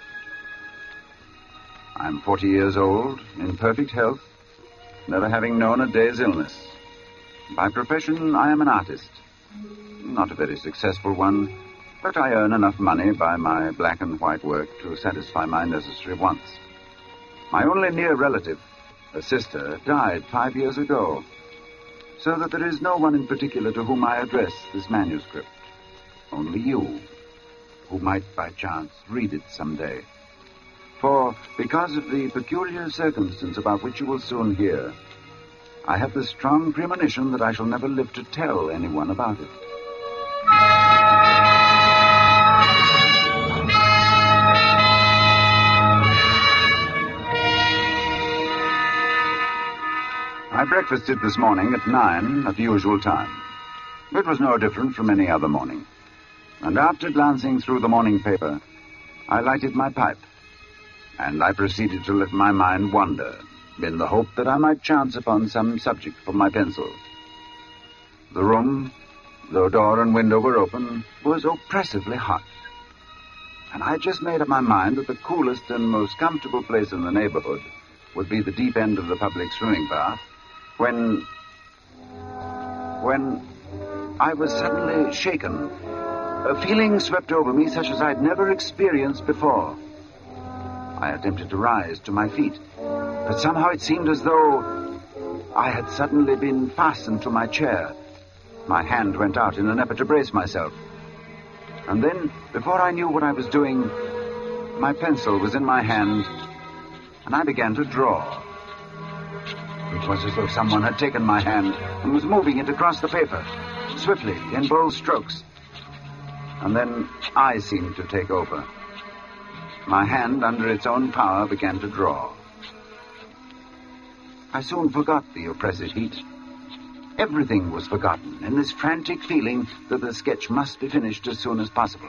I'm forty years old, in perfect health, never having known a day's illness. By profession, I am an artist. Not a very successful one, but I earn enough money by my black and white work to satisfy my necessary wants. My only near relative, a sister, died five years ago, so that there is no one in particular to whom I address this manuscript. Only you, who might by chance read it someday. For, because of the peculiar circumstance about which you will soon hear, I have the strong premonition that I shall never live to tell anyone about it. I breakfasted this morning at nine at the usual time. It was no different from any other morning. And after glancing through the morning paper, I lighted my pipe. And I proceeded to let my mind wander, in the hope that I might chance upon some subject for my pencil. The room, though door and window were open, was oppressively hot. And I just made up my mind that the coolest and most comfortable place in the neighborhood would be the deep end of the public swimming bath, when... when I was suddenly shaken. A feeling swept over me such as I'd never experienced before. I attempted to rise to my feet, but somehow it seemed as though I had suddenly been fastened to my chair. My hand went out in an effort to brace myself. And then, before I knew what I was doing, my pencil was in my hand, and I began to draw. It was as though someone had taken my hand and was moving it across the paper, swiftly, in bold strokes. And then I seemed to take over. My hand, under its own power, began to draw. I soon forgot the oppressive heat. Everything was forgotten in this frantic feeling that the sketch must be finished as soon as possible.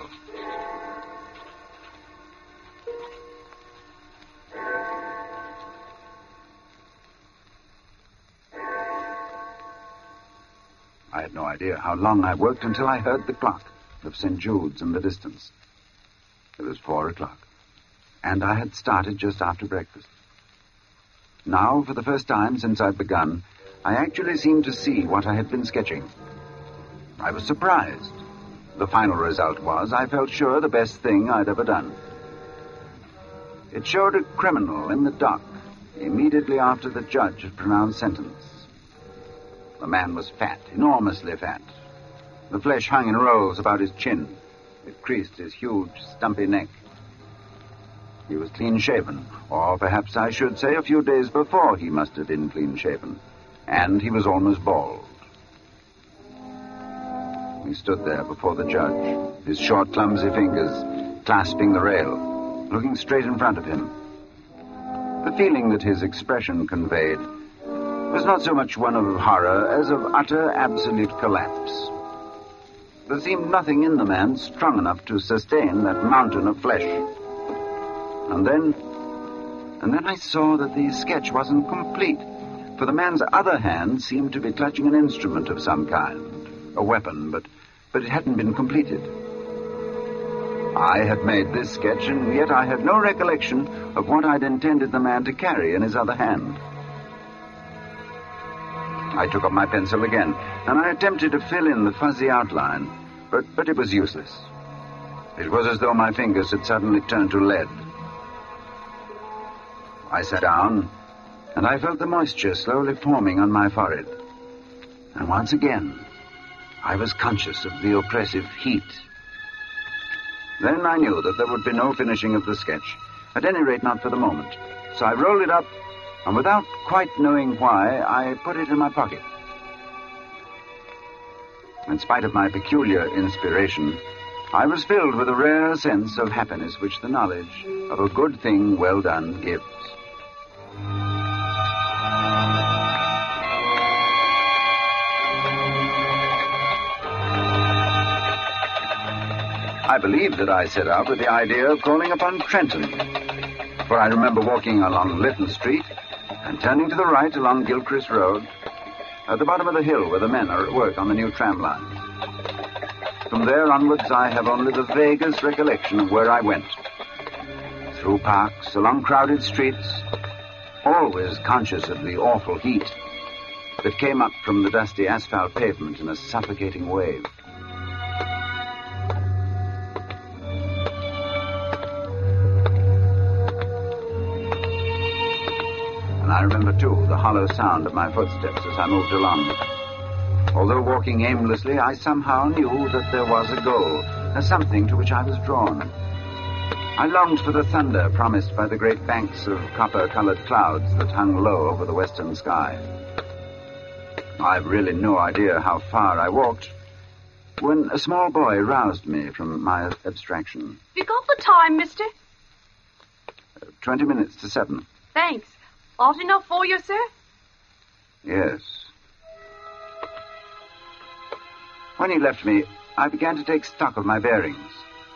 I had no idea how long I worked until I heard the clock of Saint Jude's in the distance. It was four o'clock, and I had started just after breakfast. Now, for the first time since I'd begun, I actually seemed to see what I had been sketching. I was surprised. The final result was, I felt sure, the best thing I'd ever done. It showed a criminal in the dock immediately after the judge had pronounced sentence. The man was fat, enormously fat. The flesh hung in rolls about his chin. It creased his huge, stumpy neck. He was clean-shaven, or perhaps I should say a few days before he must have been clean-shaven. And he was almost bald. He stood there before the judge, his short, clumsy fingers clasping the rail, looking straight in front of him. The feeling that his expression conveyed was not so much one of horror as of utter, absolute collapse. There seemed nothing in the man strong enough to sustain that mountain of flesh. And then, and then I saw that the sketch wasn't complete, for the man's other hand seemed to be clutching an instrument of some kind, a weapon, but, but it hadn't been completed. I had made this sketch, and yet I had no recollection of what I'd intended the man to carry in his other hand. I took up my pencil again, and I attempted to fill in the fuzzy outline, but, but it was useless. It was as though my fingers had suddenly turned to lead. I sat down, and I felt the moisture slowly forming on my forehead. And once again, I was conscious of the oppressive heat. Then I knew that there would be no finishing of the sketch, at any rate not for the moment. So I rolled it up, and without quite knowing why, I put it in my pocket. In spite of my peculiar inspiration, I was filled with a rare sense of happiness which the knowledge of a good thing well done gives. I believe that I set out with the idea of calling upon Trenton, for I remember walking along Lytton Street and turning to the right along Gilchrist Road at the bottom of the hill where the men are at work on the new tram line. From there onwards, I have only the vaguest recollection of where I went. Through parks, along crowded streets, always conscious of the awful heat that came up from the dusty asphalt pavement in a suffocating wave. And I remember, too, the hollow sound of my footsteps as I moved along. Although walking aimlessly, I somehow knew that there was a goal, a something to which I was drawn. I longed for the thunder promised by the great banks of copper-colored clouds that hung low over the western sky. I've really no idea how far I walked when a small boy roused me from my abstraction. You got the time, mister? Uh, Twenty minutes to seven. Thanks. Hot enough for you, sir? Yes. When he left me, I began to take stock of my bearings.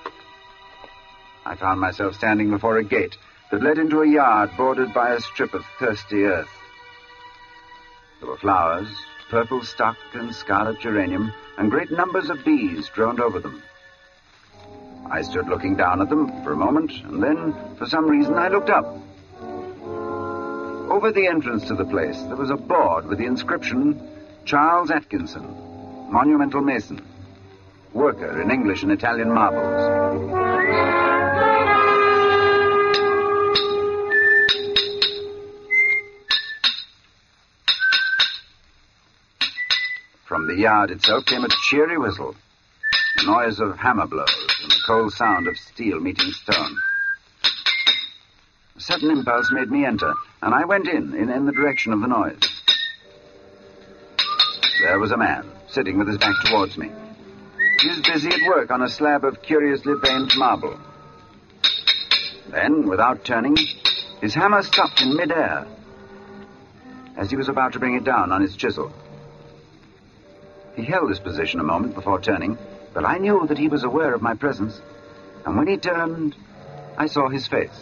I found myself standing before a gate that led into a yard bordered by a strip of thirsty earth. There were flowers, purple stock and scarlet geranium, and great numbers of bees droned over them. I stood looking down at them for a moment, and then, for some reason, I looked up. Over the entrance to the place, there was a board with the inscription, Charles Atkinson, Monumental Mason, worker in English and Italian marbles. From the yard itself came a cheery whistle, the noise of hammer blows and the cold sound of steel meeting stone. A sudden impulse made me enter, and I went in, in, in the direction of the noise. There was a man, sitting with his back towards me. He was busy at work on a slab of curiously veined marble. Then, without turning, his hammer stopped in midair as he was about to bring it down on his chisel. He held this position a moment before turning, but I knew that he was aware of my presence, and when he turned, I saw his face.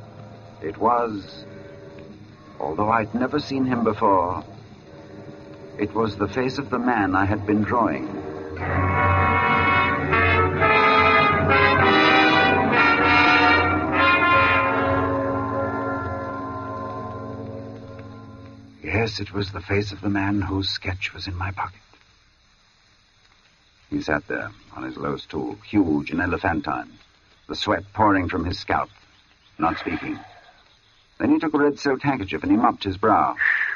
It was, although I'd never seen him before, It was the face of the man I had been drawing. Yes, it was the face of the man whose sketch was in my pocket. He sat there on his low stool, huge and elephantine, the sweat pouring from his scalp, not speaking. Then he took a red silk handkerchief and he mopped his brow.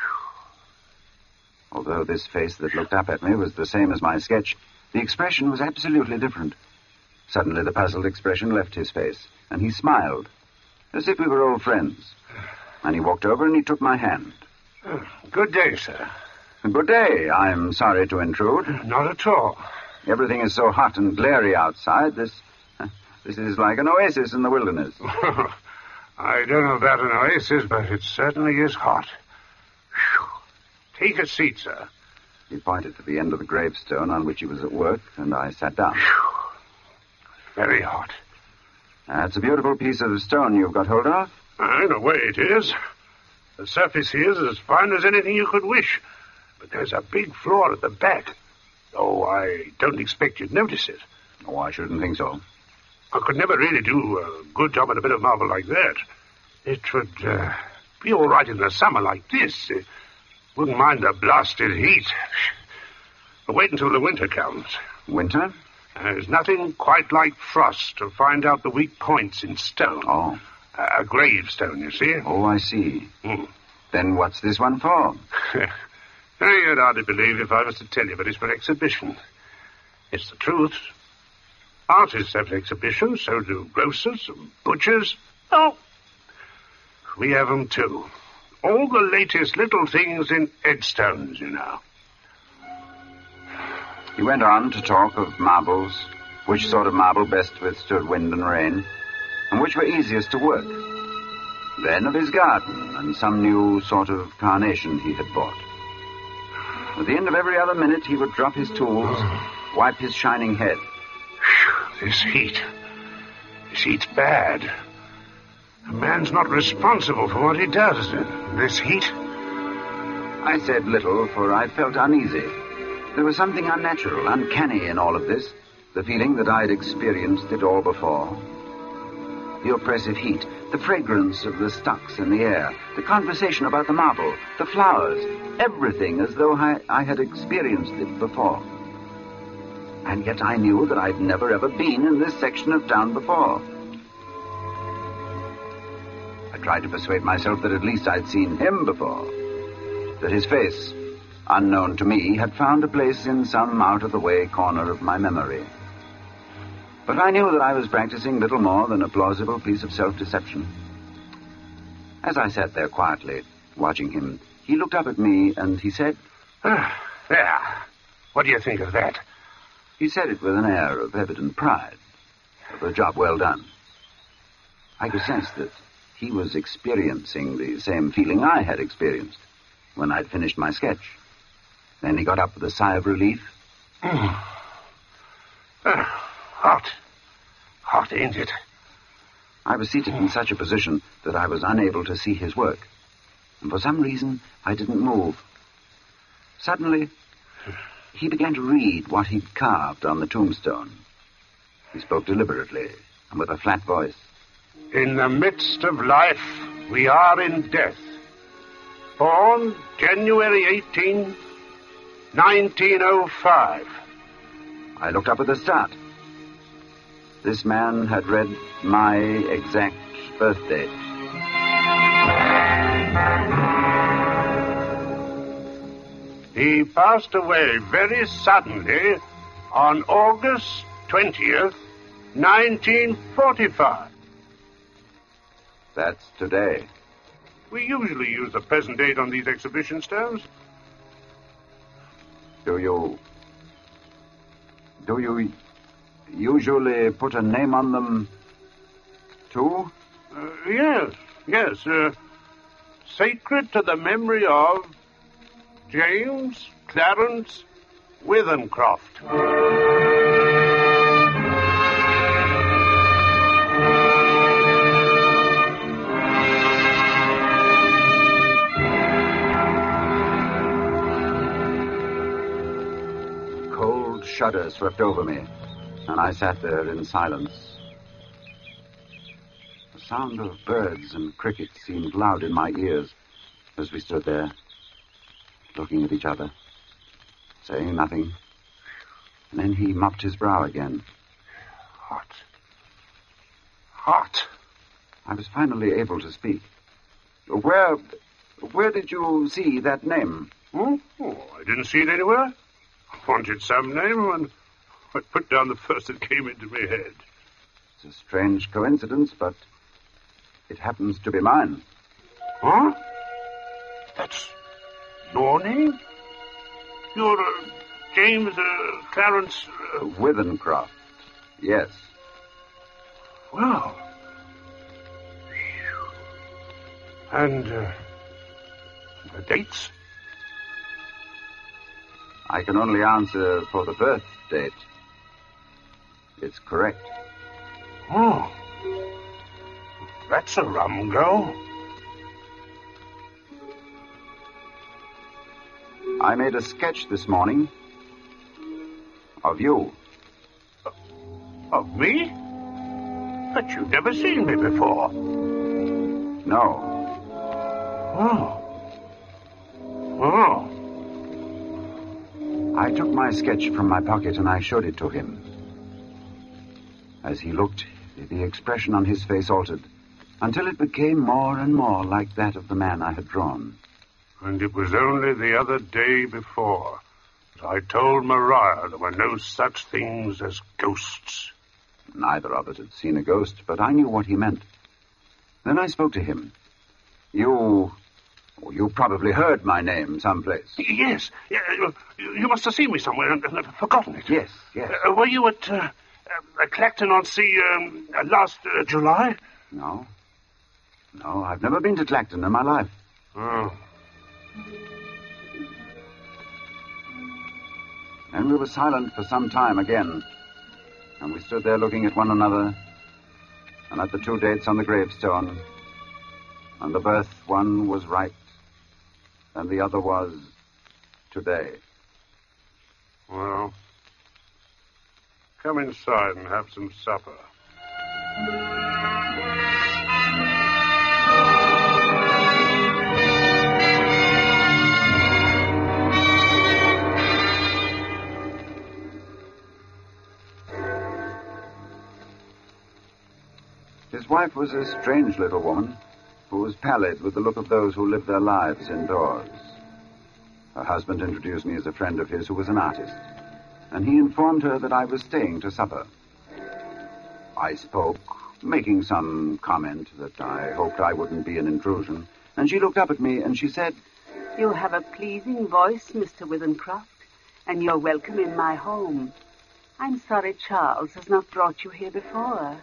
Although this face that looked up at me was the same as my sketch, the expression was absolutely different. Suddenly the puzzled expression left his face, and he smiled, as if we were old friends. And he walked over and he took my hand. Good day, sir. Good day. I'm sorry to intrude. Not at all. Everything is so hot and glary outside. This, this is like an oasis in the wilderness. I don't know about an oasis, but it certainly is hot. Whew. Take a seat, sir. He pointed to the end of the gravestone on which he was at work, and I sat down. Very hot. That's a beautiful piece of stone you've got hold of. In a way it is. The surface here is as fine as anything you could wish. But there's a big flaw at the back. Oh, I don't expect you'd notice it. Oh, I shouldn't think so. I could never really do a good job at a bit of marble like that. It would uh, be all right in the summer like this. It wouldn't mind the blasted heat. But wait until the winter comes. Winter? There's nothing quite like frost to find out the weak points in stone. Oh. A, a gravestone, you see. Oh, I see. Mm. Then what's this one for? You'd hardly believe if I was to tell you, but it's for exhibition. It's the truth. Artists have exhibitions, so do grocers and butchers. Oh, we have them too. All the latest little things in headstones, you know. He went on to talk of marbles, which sort of marble best withstood wind and rain, and which were easiest to work. Then of his garden and some new sort of carnation he had bought. At the end of every other minute, he would drop his tools, wipe his shining head. This heat. This heat's bad. A man's not responsible for what he does in this heat. I said little, for I felt uneasy. There was something unnatural, uncanny in all of this, the feeling that I'd experienced it all before. The oppressive heat, the fragrance of the stocks in the air, the conversation about the marble, the flowers, everything as though I, I had experienced it before. And yet I knew that I'd never ever been in this section of town before. I tried to persuade myself that at least I'd seen him before, that his face, unknown to me, had found a place in some out-of-the-way corner of my memory. But I knew that I was practicing little more than a plausible piece of self-deception. As I sat there quietly, watching him, he looked up at me and he said, ah, there. What do you think of that? He said it with an air of evident pride, of a job well done. I could sense that he was experiencing the same feeling I had experienced when I'd finished my sketch. Then he got up with a sigh of relief. Mm. Uh, hot. Hot, ain't it? I was seated in such a position that I was unable to see his work. And for some reason, I didn't move. Suddenly, he began to read what he'd carved on the tombstone. He spoke deliberately and with a flat voice. In the midst of life, we are in death. Born January eighteenth, nineteen oh five. I looked up at the start. This man had read my exact birth date. He passed away very suddenly on August twentieth, nineteen forty-five. That's today. We usually use the present date on these exhibition stones. Do you... Do you usually put a name on them, too? Uh, yes, yes. Uh, sacred to the memory of James Clarence Withencroft. shudder swept over me, and I sat there in silence. The sound of birds and crickets seemed loud in my ears as we stood there, looking at each other, saying nothing. And then he mopped his brow again. Hot. Hot. I was finally able to speak. Where, where did you see that name? Oh, oh, I didn't see it anywhere. I wanted some name, and I put down the first that came into my head. It's a strange coincidence, but it happens to be mine. Huh? That's your name? You're uh, James uh, Clarence... Uh... Withencroft, yes. Well... And, uh, the dates? I can only answer for the birth date. It's correct. Oh. That's a rum go. I made a sketch this morning of you. Of me? But you've never seen me before. No. Oh. Oh. I took my sketch from my pocket and I showed it to him. As he looked, the expression on his face altered, until it became more and more like that of the man I had drawn. And it was only the other day before that I told Maria there were no such things as ghosts. Neither of us had seen a ghost, but I knew what he meant. Then I spoke to him. You... You probably heard my name someplace. Yes. You, you must have seen me somewhere and, and forgotten it. Yes, yes. Uh, were you at uh, uh, Clacton-on-Sea um, uh, last uh, July? No. No, I've never been to Clacton in my life. Oh. Then we were silent for some time again, and we stood there looking at one another, and at the two dates on the gravestone, and the birth one was right, and the other was today. Well, come inside and have some supper. His wife was a strange little woman who was pallid with the look of those who live their lives indoors. Her husband introduced me as a friend of his who was an artist, and he informed her that I was staying to supper. I spoke, making some comment that I hoped I wouldn't be an intrusion, and she looked up at me and she said, "You have a pleasing voice, Mister Withencroft, and you're welcome in my home. I'm sorry Charles has not brought you here before."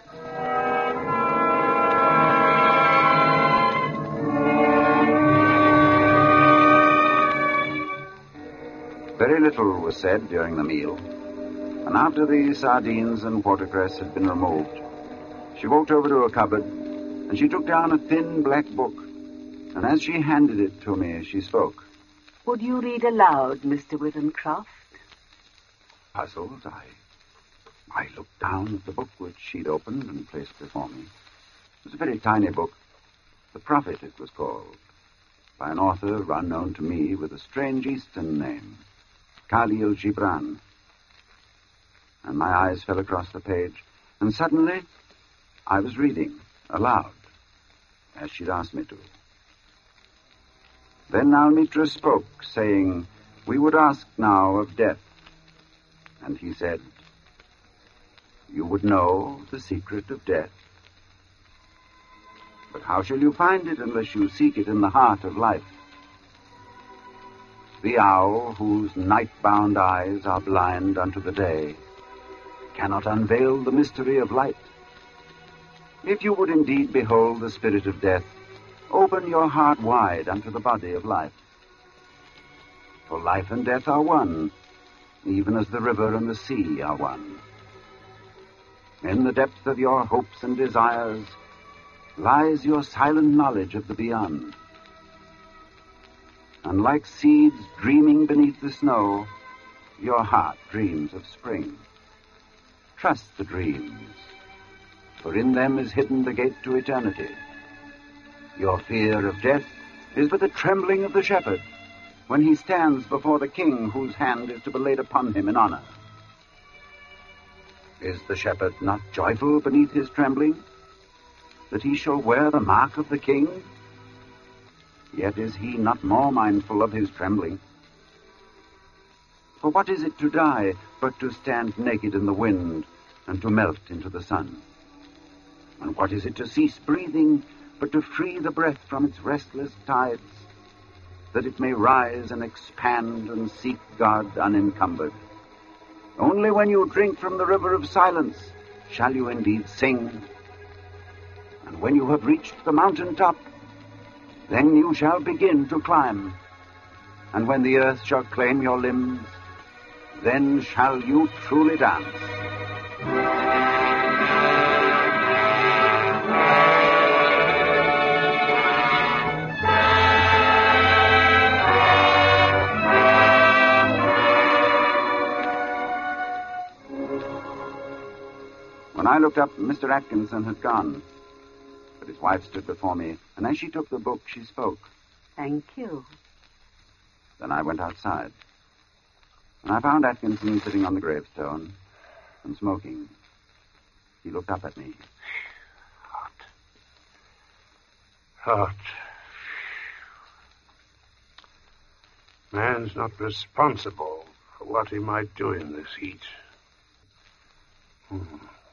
Very little was said during the meal, and after the sardines and watercress had been removed, she walked over to a cupboard, and she took down a thin black book, and as she handed it to me, she spoke. "Would you read aloud, Mister Withencroft?" Puzzled, I, I looked down at the book which she'd opened and placed before me. It was a very tiny book. The Prophet, it was called, by an author unknown to me with a strange Eastern name, Khalil Gibran. And my eyes fell across the page, and suddenly I was reading aloud, as she'd asked me to. Then Almitra spoke, saying, "We would ask now of death." And he said, "You would know the secret of death. But how shall you find it unless you seek it in the heart of life? The owl, whose night-bound eyes are blind unto the day, cannot unveil the mystery of light. If you would indeed behold the spirit of death, open your heart wide unto the body of life. For life and death are one, even as the river and the sea are one. In the depth of your hopes and desires lies your silent knowledge of the beyond. And like seeds dreaming beneath the snow, your heart dreams of spring. Trust the dreams, for in them is hidden the gate to eternity. Your fear of death is but the trembling of the shepherd when he stands before the king whose hand is to be laid upon him in honor. Is the shepherd not joyful beneath his trembling, that he shall wear the mark of the king? Yet is he not more mindful of his trembling. For what is it to die but to stand naked in the wind and to melt into the sun? And what is it to cease breathing but to free the breath from its restless tides, that it may rise and expand and seek God unencumbered? Only when you drink from the river of silence shall you indeed sing. And when you have reached the mountain top, then you shall begin to climb. And when the earth shall claim your limbs, then shall you truly dance. When I looked up, Mister Atkinson had gone. But his wife stood before me, and as she took the book, she spoke. Thank you. Then I went outside. And I found Atkinson sitting on the gravestone and smoking. He looked up at me. Hot. Man's not responsible for what he might do in this heat. Hmm.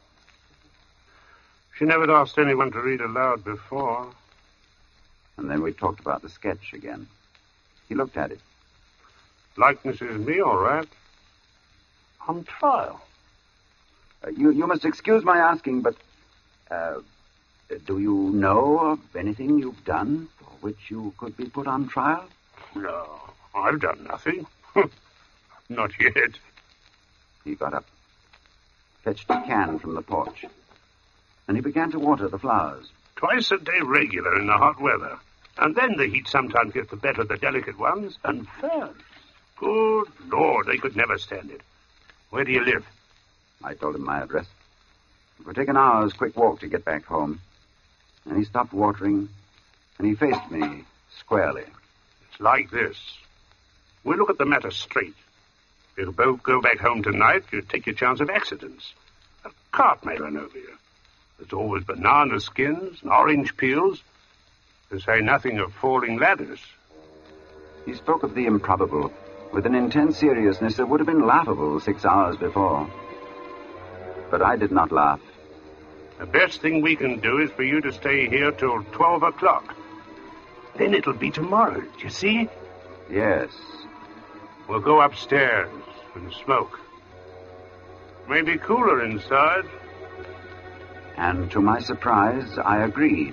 She never asked anyone to read aloud before. And then we talked about the sketch again. He looked at it. Likeness is me, all right. On trial. Uh, you, you must excuse my asking, but uh, do you know of anything you've done for which you could be put on trial? No, I've done nothing. Not yet. He got up, fetched a can from the porch, and he began to water the flowers. Twice a day regular in the hot weather. And then the heat sometimes gets the better of the delicate ones, and ferns. Good Lord, they could never stand it. Where do you live? I told him my address. It would take an hour's quick walk to get back home. And he stopped watering, and he faced me squarely. It's like this. We'll look at the matter straight. If you'll both go back home tonight, you take your chance of accidents. A cart may run over you. There's always banana skins and orange peels, to say nothing of falling ladders. He spoke of the improbable with an intense seriousness that would have been laughable six hours before. But I did not laugh. The best thing we can do is for you to stay here till twelve o'clock. Then it'll be tomorrow, do you see? Yes. We'll go upstairs and smoke. Maybe cooler inside. And to my surprise, I agreed.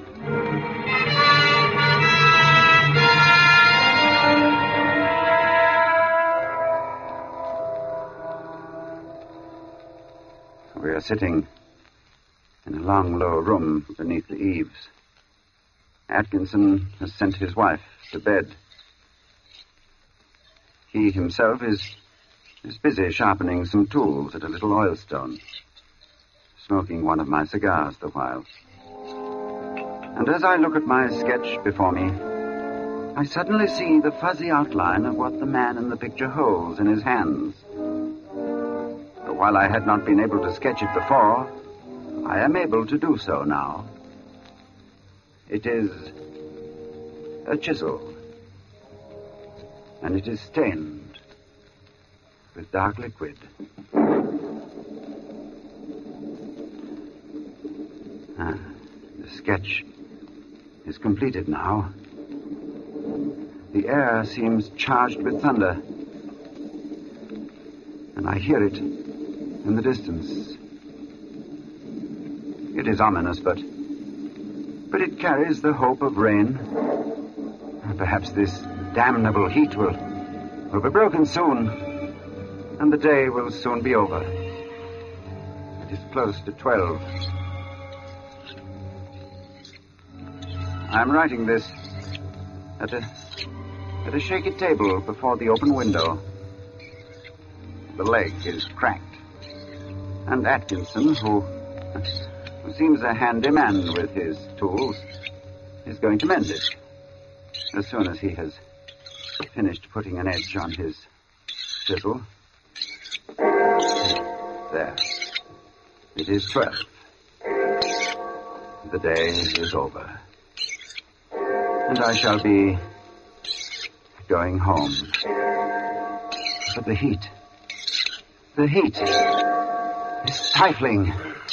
We are sitting in a long, low room beneath the eaves. Atkinson has sent his wife to bed. He himself is, is busy sharpening some tools at a little oilstone, smoking one of my cigars the while. And as I look at my sketch before me, I suddenly see the fuzzy outline of what the man in the picture holds in his hands. But while I had not been able to sketch it before, I am able to do so now. It is a chisel, and it is stained with dark liquid. Ah, the sketch is completed now. The air seems charged with thunder, and I hear it in the distance. It is ominous, but but it carries the hope of rain. Perhaps this damnable heat will, will be broken soon, and the day will soon be over. It is close to twelve. I'm writing this at a at a shaky table before the open window. The leg is cracked. And Atkinson, who, who seems a handy man with his tools, is going to mend it as soon as he has finished putting an edge on his chisel. There. It is twelve. The day is over. And I shall be going home. But the heat, the heat is stifling.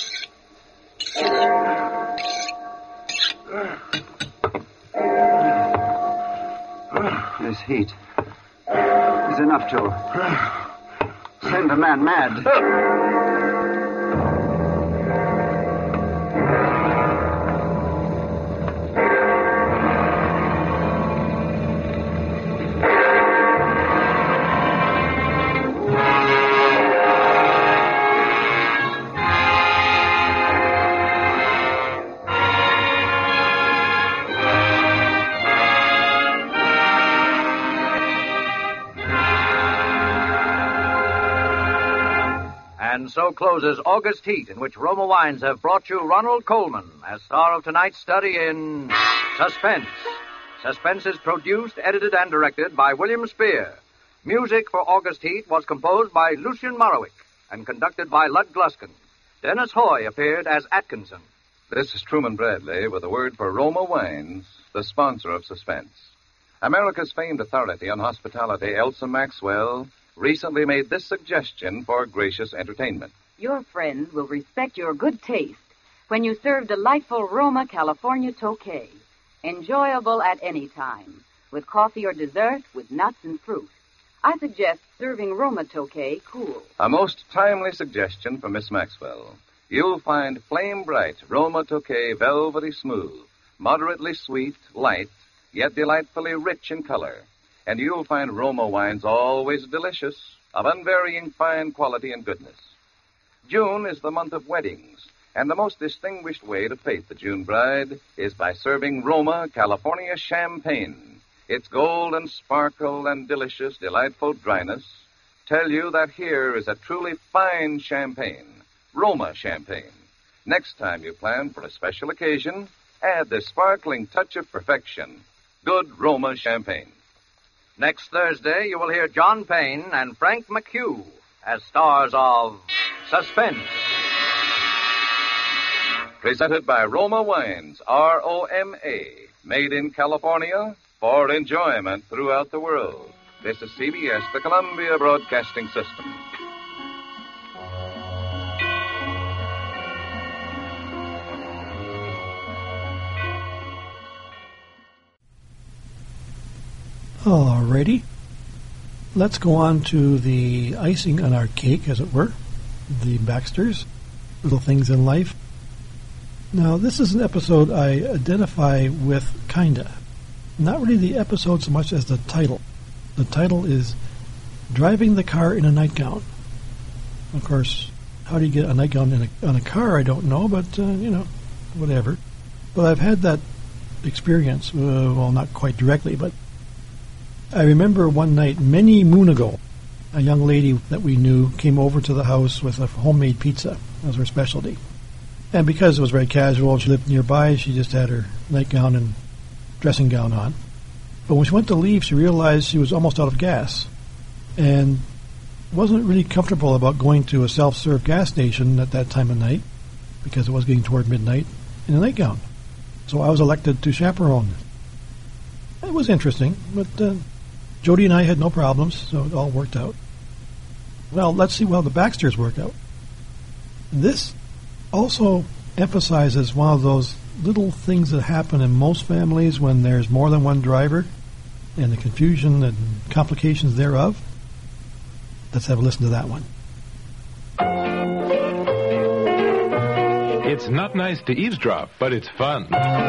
This heat is enough to send a man mad. And so closes August Heat, in which Roma Wines have brought you Ronald Colman as star of tonight's study in Suspense. Suspense is produced, edited, and directed by William Spear. Music for August Heat was composed by Lucien Morawick and conducted by Lud Gluskin. Dennis Hoy appeared as Atkinson. This is Truman Bradley with a word for Roma Wines, the sponsor of Suspense. America's famed authority on hospitality, Elsa Maxwell, recently made this suggestion for gracious entertainment. Your friends will respect your good taste when you serve delightful Roma California Tokay. Enjoyable at any time, with coffee or dessert, with nuts and fruit. I suggest serving Roma Tokay cool. A most timely suggestion from Miss Maxwell. You'll find flame bright Roma Tokay velvety smooth, moderately sweet, light, yet delightfully rich in color. And you'll find Roma wines always delicious, of unvarying fine quality and goodness. June is the month of weddings, and the most distinguished way to fate the June bride is by serving Roma California Champagne. Its gold and sparkle and delicious, delightful dryness tell you that here is a truly fine champagne, Roma Champagne. Next time you plan for a special occasion, add this sparkling touch of perfection, good Roma Champagne. Next Thursday, you will hear John Payne and Frank McHugh as stars of Suspense. Presented by Roma Wines, R O M A, made in California for enjoyment throughout the world. This is C B S, the Columbia Broadcasting System. Alrighty. Let's go on to the icing on our cake, as it were. The Baxters, Little Things in Life. Now, this is an episode I identify with, kinda. Not really the episode so much as the title. The title is Driving the Car in a Nightgown. Of course, how do you get a nightgown in a, on a car, I don't know, but, uh, you know, whatever. But I've had that experience, uh, well, not quite directly, but I remember one night, many moon ago, a young lady that we knew came over to the house with a homemade pizza as her specialty. And because it was very casual, she lived nearby, she just had her nightgown and dressing gown on. But when she went to leave, she realized she was almost out of gas and wasn't really comfortable about going to a self-serve gas station at that time of night because it was getting toward midnight in a nightgown. So I was elected to chaperone. It was interesting, but uh, Jody and I had no problems, so it all worked out. Well, let's see how the Baxters work out. This also emphasizes one of those little things that happen in most families when there's more than one driver and the confusion and complications thereof. Let's have a listen to that one. It's not nice to eavesdrop, but it's fun.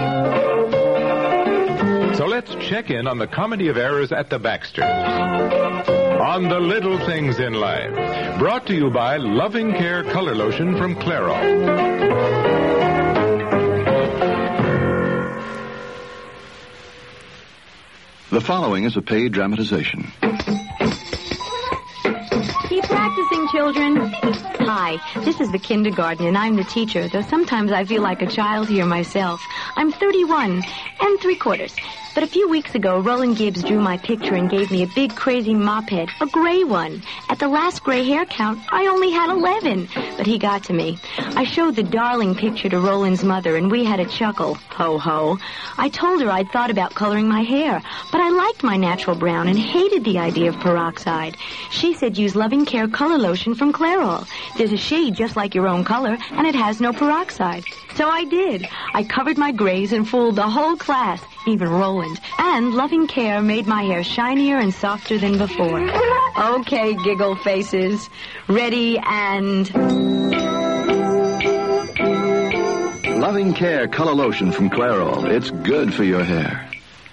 So let's check in on the comedy of errors at the Baxters. On the Little Things in Life. Brought to you by Loving Care Color Lotion from Clairol. The following is a paid dramatization. Keep practicing. children. Hi, this is the kindergarten, and I'm the teacher, though sometimes I feel like a child here myself. I'm thirty-one and three quarters. But a few weeks ago, Roland Gibbs drew my picture and gave me a big, crazy mop head, a gray one. At the last gray hair count, I only had eleven, but he got to me. I showed the darling picture to Roland's mother, and we had a chuckle. Ho, ho. I told her I'd thought about coloring my hair, but I liked my natural brown and hated the idea of peroxide. She said use Loving Care color lotion from Clairol. There's a shade just like your own color, and it has no peroxide. So I did. I covered my grays and fooled the whole class, even Roland. And Loving Care made my hair shinier and softer than before. Okay, giggle faces. Ready and... Loving Care color lotion from Clairol. It's good for your hair.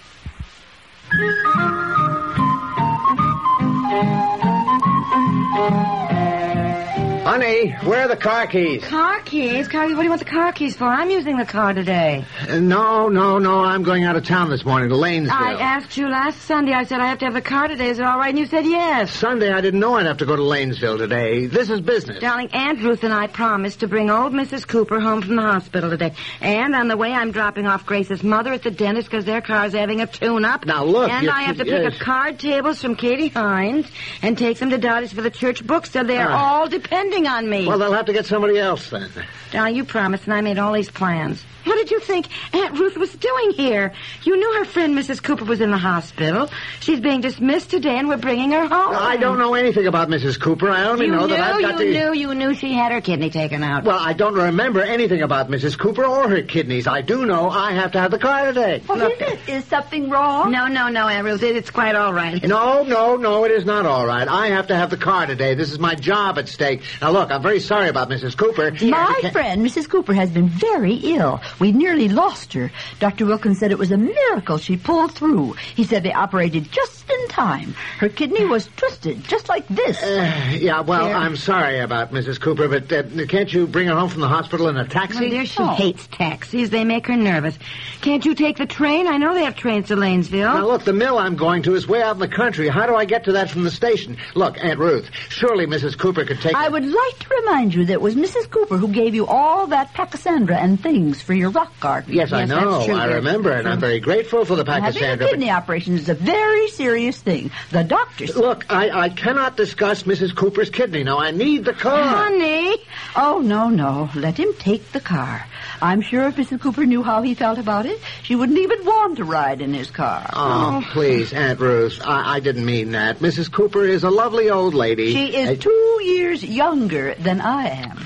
Honey, where are the car keys? Car keys? Car keys? What do you want the car keys for? I'm using the car today. Uh, no, no, no. I'm going out of town this morning to Lanesville. I asked you last Sunday. I said I have to have the car today. Is it all right? And you said yes. Sunday, I didn't know I'd have to go to Lanesville today. This is business. Darling, Aunt Ruth and I promised to bring old Missus Cooper home from the hospital today. And on the way, I'm dropping off Grace's mother at the dentist because their car's having a tune-up. Now, look. And I have to yes. pick up card tables from Katie Hines and take them to Dottie's for the church books, so they're Ah. all depending on me. Well, they'll have to get somebody else then. Darling, you promised, and I made all these plans. What did you think Aunt Ruth was doing here? You knew her friend Missus Cooper was in the hospital. She's being dismissed today, and we're bringing her home. I don't know anything about Missus Cooper. I only you know knew, that I've got you to... knew, you knew she had her kidney taken out. Well, I don't remember anything about Missus Cooper or her kidneys. I do know I have to have the car today. What Look, is it? Is something wrong? No, no, no, Aunt Ruth. It's quite all right. No, no, no, it is not all right. I have to have the car today. This is my job at stake. Now, look, I'm very sorry about Missus Cooper. My friend, Missus Cooper, has been very ill. We nearly lost her. Doctor Wilkins said it was a miracle she pulled through. He said they operated just in time. Her kidney was twisted, just like this. Uh, yeah, well, There. I'm sorry about Missus Cooper, but uh, can't you bring her home from the hospital in a taxi? Oh, dear, she hates taxis. They make her nervous. Can't you take the train? I know they have trains to Lanesville. Now, look, the mill I'm going to is way out in the country. How do I get to that from the station? Look, Aunt Ruth, surely Missus Cooper could take... I would like to remind you that it was Missus Cooper who gave you all that Pachysandra and things for your rock garden. Yes, I know. That's true, I dear. remember, and I'm very grateful for the Having a Pachysandra. but- kidney operation is a very serious thing. The doctors... Look, I, I cannot discuss Missus Cooper's kidney. Now, I need the car. Honey! Oh, no, no. Let him take the car. I'm sure if Missus Cooper knew how he felt about it, she wouldn't even want to ride in his car. Oh, please, Aunt Ruth. I, I didn't mean that. Missus Cooper is a lovely old lady. She is Uh, two years younger than I am.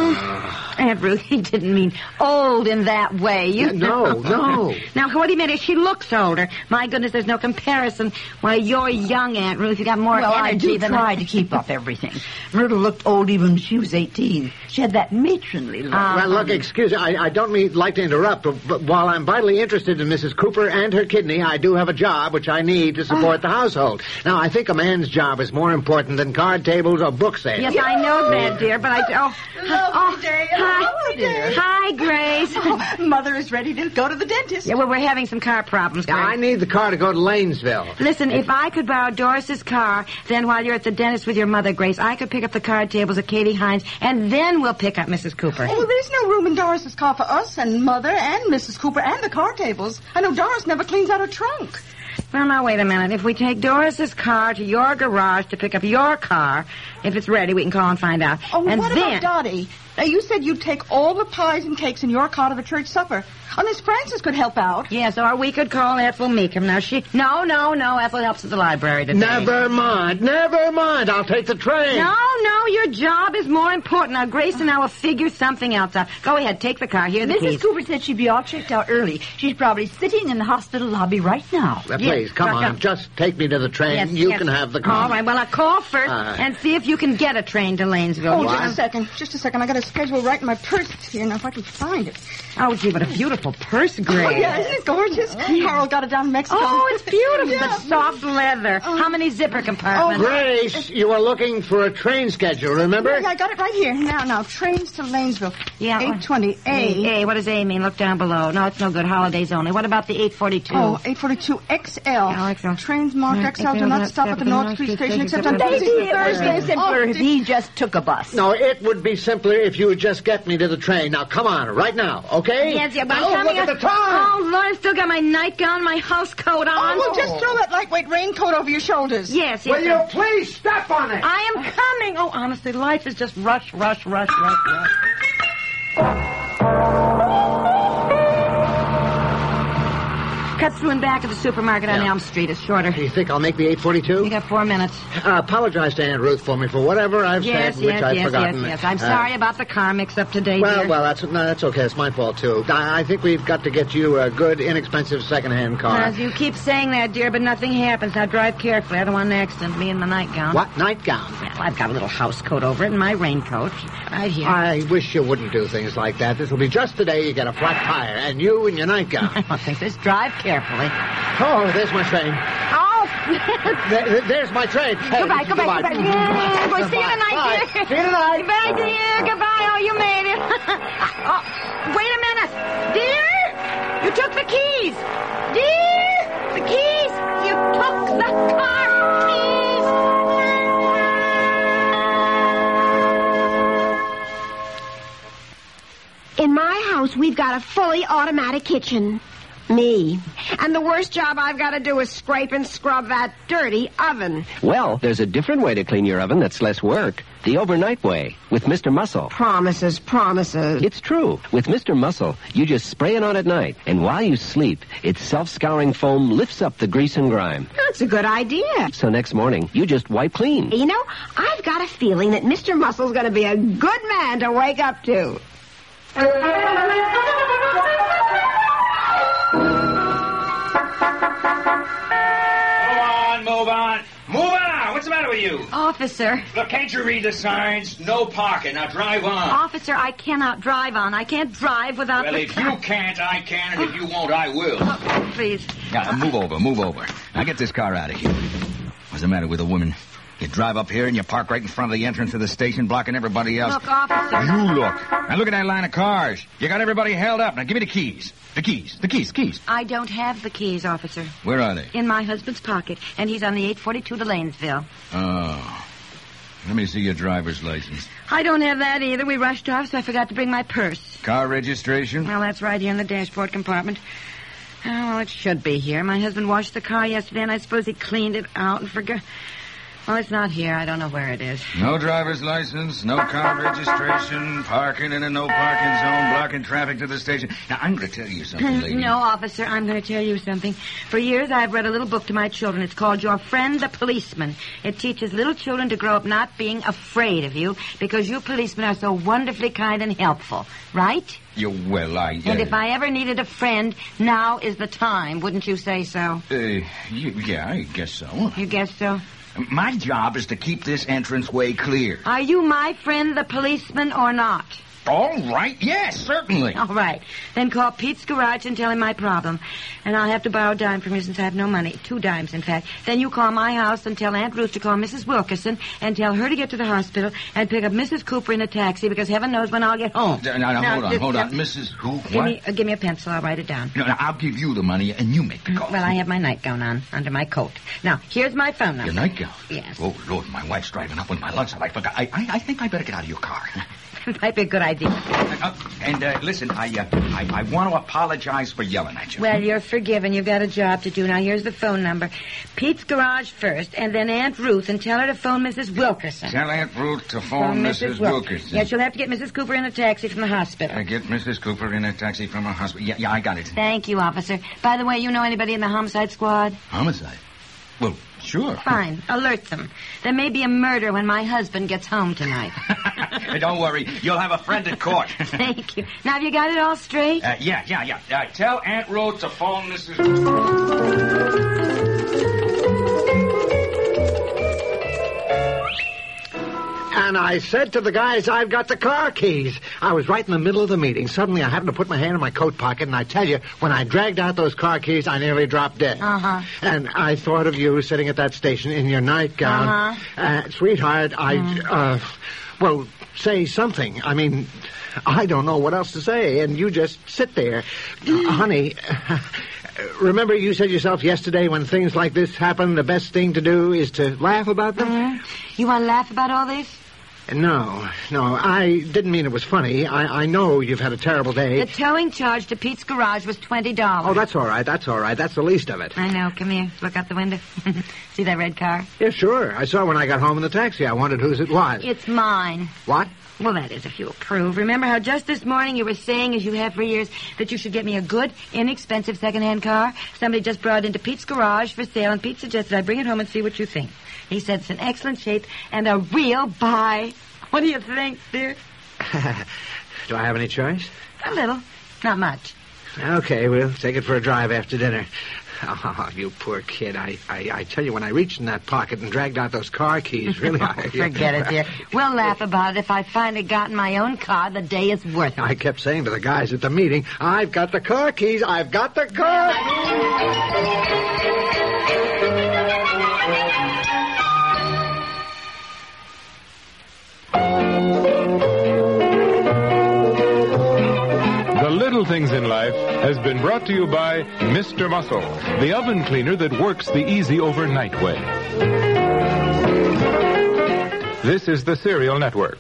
Uh, Aunt Ruth, he didn't mean old in that way. You Yeah, no, know. no. Now, what he meant is she looks older. My goodness, there's no comparison. Why, you're young, Aunt Ruth. You got more well, I energy do than try I... to keep up everything. Myrtle looked old even when she was eighteen. She had that matronly look. well, look, excuse me. I, I don't mean like to interrupt, but, but while I'm vitally interested in Missus Cooper and her kidney, I do have a job which I need to support the household. Now, I think a man's job is more important than card tables or book sales. Yes, I know that, dear, but I... Oh, oh, day. hi, Hello, dear. Hi, Grace. Oh, Mother is ready to go to the dentist. Yeah, well, we're having some car problems, Grace. Yeah, I need the car to go to Lanesville. Listen, if I could borrow Doris's car, then while you're at the dentist with your mother, Grace, I could pick up the card tables at Katie Hines, and then we'll pick up Missus Cooper. Oh, well, there's no room in Doris's car for us and Mother and Missus Cooper and the card tables. I know Doris never cleans out her trunk. Well, now, wait a minute. If we take Doris's car to your garage to pick up your car, if it's ready, we can call and find out. Oh, and what then... about Dottie? Now, you said you'd take all the pies and cakes in your car to the church supper. Oh, Miss Frances could help out. Yes, or we could call Ethel Meekum. Now, she... No, no, no. Ethel helps at the library today. Never mind. Never mind. I'll take the train. No, no, your job is more important. Now, Grace and I will figure something else out. Go ahead, take the car. Here are the Missus keys. Cooper said she'd be all checked out early. She's probably sitting in the hospital lobby right now. Uh, please, Yes, come Doctor- on. Just take me to the train. Yes, you yes. can have the car. All right, well, I'll call first Uh, and see if you can get a train to Lanesville. Oh, You just know? a second. Just a second. I got a schedule right in my purse here. Now, if I can find it. Oh, gee, what a beautiful purse, Grace. Oh, yeah, isn't it gorgeous? Harold got it down in Mexico. Oh, it's beautiful. Yeah. The soft leather. How many zipper compartments? Grace, you are looking for a train schedule, remember? Yeah, I got it right here. Now, now, trains to Lanesville. Yeah. eight twenty A. A, A, what does A mean? Look down below. No, it's no good. Holidays only. What about the eight forty-two? Oh, eight forty-two X L. Oh, X L. Trains marked X L do not stop at the North Street Station except on Maybe Tuesdays and it would Thursdays. be simpler if he just took a bus. No, it would be simpler if you would just get me to the train. Now, come on, right now, okay? Yes, yeah, but I'm oh, coming look up. at the time! Oh, Lord, I've still got my nightgown, my house coat on. Oh, well, just throw that lightweight raincoat over your shoulders. Yes, yes. Will you please step on it? I am coming. Oh, honestly, life is just rush, rush, rush, rush, rush. Cut through and back of the supermarket on Yeah. Elm Street. It's shorter. Do you think I'll make the eight forty-two? You got four minutes. Uh, apologize to Aunt Ruth for me for whatever I've Yes, said, which yes, I've yes, forgotten. yes, yes. I'm Uh, sorry about the car mix-up today, Well, dear. well, that's no, that's okay. It's my fault too. I, I think we've got to get you a good, inexpensive second-hand car. As you keep saying that, dear, but nothing happens. Now drive carefully. I don't want an accident. Me in my nightgown. What nightgown? Well, I've got a little house coat over it and my raincoat right here. I wish you wouldn't do things like that. This will be just the day you get a flat tire, and you in your nightgown. I don't think this. Drive carefully. Oh, there's my train. Oh! There, there's my train. Hey, Goodbye, goodbye, goodbye. Yeah, well, see you tonight, Bye. dear. See you tonight. Goodbye, dear. Goodbye. Oh, you made it. Oh, wait a minute. Dear, you took the keys. Dear, the keys. You took the car keys. In my house, we've got a fully automatic kitchen. Me. And the worst job I've got to do is scrape and scrub that dirty oven. Well, there's a different way to clean your oven that's less work. The overnight way, with Mister Muscle. Promises, promises. It's true. With Mister Muscle, you just spray it on at night, and while you sleep, its self-scouring foam lifts up the grease and grime. That's a good idea. So next morning, you just wipe clean. You know, I've got a feeling that Mister Muscle's going to be a good man to wake up to. Move on. Move on. What's the matter with you? Officer. Look, can't you read the signs? No parking. Now drive on. Officer, I cannot drive on. I can't drive without Well, the if car. you can't, I can, and if you won't, I will. Oh, please. Yeah, move over, move over. Now get this car out of here. What's the matter with the woman? You drive up here and you park right in front of the entrance to the station, blocking everybody else. Look, officer. You look. Now look at that line of cars. You got everybody held up. Now give me the keys. The keys. The keys. Keys. I don't have the keys, officer. Where are they? In my husband's pocket, and he's on the eight forty-two to Lanesville. Oh. Let me see your driver's license. I don't have that either. We rushed off, so I forgot to bring my purse. Car registration? Well, that's right here in the dashboard compartment. Oh, well, it should be here. My husband washed the car yesterday, and I suppose he cleaned it out and forgot. Well, it's not here. I don't know where it is. No driver's license, no car registration, parking in a no parking zone, blocking traffic to the station. Now, I'm going to tell you something, lady. No, officer, I'm going to tell you something. For years, I've read a little book to my children. It's called Your Friend the Policeman. It teaches little children to grow up not being afraid of you because you policemen are so wonderfully kind and helpful. Right? You, well, I... Uh, And if I ever needed a friend, now is the time. Wouldn't you say so? Uh, you, yeah, I guess so. You guess so? My job is to keep this entranceway clear. Are you my friend, the policeman, or not? All right, yes, certainly. All right. Then call Pete's Garage and tell him my problem. And I'll have to borrow a dime from you since I have no money. Two dimes, in fact. Then you call my house and tell Aunt Ruth to call Missus Wilkerson and tell her to get to the hospital and pick up Missus Cooper in a taxi because heaven knows when I'll get home. Now, now, Now, hold on, just- hold on. just- Missus Who? Give What? me, uh, give me a pencil. I'll write it down. No, no, I'll give you the money and you make the call. Well, I have my nightgown on under my coat. Now, here's my phone number. Your nightgown? Yes. Oh, Lord, my wife's driving up with my lunch. I forgot. I, I, I think I better get out of your car. Might be a good idea. Uh, and, uh, listen, I, uh, I, I want to apologize for yelling at you. Well, you're forgiven. You've got a job to do. Now, here's the phone number. Pete's Garage first, and then Aunt Ruth, and tell her to phone Missus Wilkerson. Tell Aunt Ruth to phone Missus Wilkerson. Yeah, she'll have to get Missus Cooper in a taxi from the hospital. I get Missus Cooper in a taxi from her hospital. Yeah, yeah, I got it. Thank you, officer. By the way, you know anybody in the homicide squad? Homicide? Well, sure. Fine. Alert them. There may be a murder when my husband gets home tonight. Don't worry. You'll have a friend at court. Thank you. Now, have you got it all straight? Uh, yeah, yeah, yeah. Uh, tell Aunt Ruth to phone Missus And I said to the guys, I've got the car keys. I was right in the middle of the meeting. Suddenly, I happened to put my hand in my coat pocket, and I tell you, when I dragged out those car keys, I nearly dropped dead. Uh-huh. And I thought of you sitting at that station in your nightgown. Uh-huh. Uh, sweetheart, I, Mm. uh, well, say something. I mean, I don't know what else to say, and you just sit there. Uh, honey, remember you said yourself yesterday when things like this happen, the best thing to do is to laugh about them? Mm-hmm. You want to laugh about all this? No, no, I didn't mean it was funny. I, I know you've had a terrible day. The towing charge to Pete's garage was twenty dollars. Oh, that's all right, that's all right. That's the least of it. I know. Come here. Look out the window. See that red car? Yeah, sure. I saw when I got home in the taxi. I wondered whose it was. It's mine. What? Well, that is, if you approve. Remember how just this morning you were saying, as you have for years, that you should get me a good, inexpensive second-hand car? Somebody just brought it into Pete's garage for sale, and Pete suggested I bring it home and see what you think. He said it's in excellent shape and a real buy. What do you think, dear? Do I have any choice? A little. Not much. Okay, we'll take it for a drive after dinner. Oh, you poor kid. I, I, I tell you, when I reached in that pocket and dragged out those car keys, really... oh, I, forget it, dear. We'll laugh about it. If I finally gotten my own car, the day is worth it. I kept saying to the guys at the meeting, I've got the car keys, I've got the car The Little Things in Life has been brought to you by Mister Muscle, the oven cleaner that works the easy overnight way. This is the Serial Network.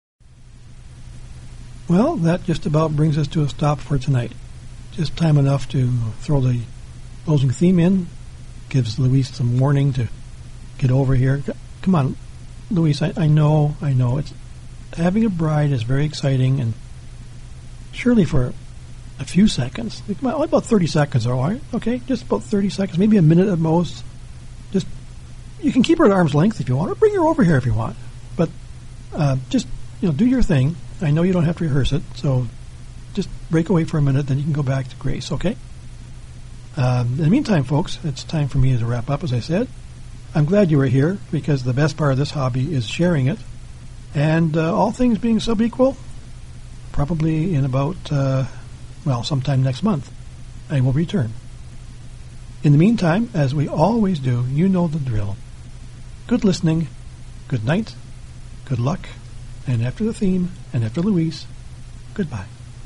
Well, that just about brings us to a stop for tonight. Just time enough to throw the closing theme in. Gives Luis some warning to get over here. Come on, Luis, I, I know, I know. It's having a bride is very exciting, and surely for a few seconds, well, about thirty seconds, all right? Okay, just about thirty seconds, maybe a minute at most. Just, you can keep her at arm's length if you want, or bring her over here if you want. But uh, just, you know, do your thing. I know you don't have to rehearse it, so just break away for a minute, then you can go back to Grace, okay? Um, in the meantime, folks, it's time for me to wrap up, as I said. I'm glad you were here, because the best part of this hobby is sharing it. And uh, all things being sub-equal, probably in about, uh, well, sometime next month, I will return. In the meantime, as we always do, you know the drill. Good listening, good night, good luck, and after the theme, and after Luis, goodbye.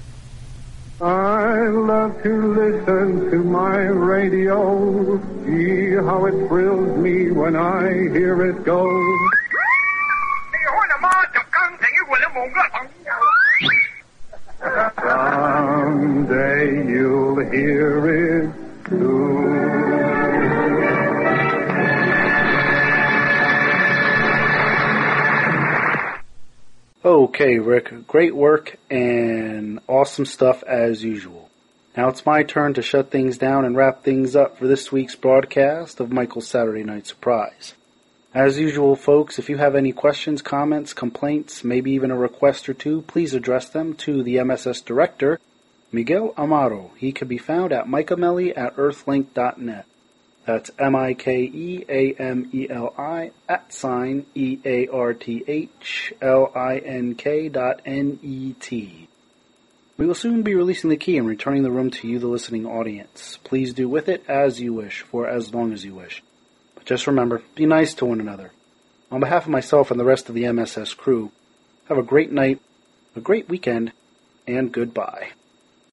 I love to listen to my radio. Gee, how it thrills me when I hear it go. Someday you'll hear it too. Okay, Rick, great work and awesome stuff as usual. Now it's my turn to shut things down and wrap things up for this week's broadcast of Michael's Saturday Night Surprise. As usual, folks, if you have any questions, comments, complaints, maybe even a request or two, please address them to the M S S Director, Miguel Amaro. He can be found at micamelli at earthlink dot net. That's M I K E A M E L I at sign E A R T H L I N K dot N E T. We will soon be releasing the key and returning the room to you, the listening audience. Please do with it as you wish, for as long as you wish. But just remember, be nice to one another. On behalf of myself and the rest of the M S S crew, have a great night, a great weekend, and goodbye.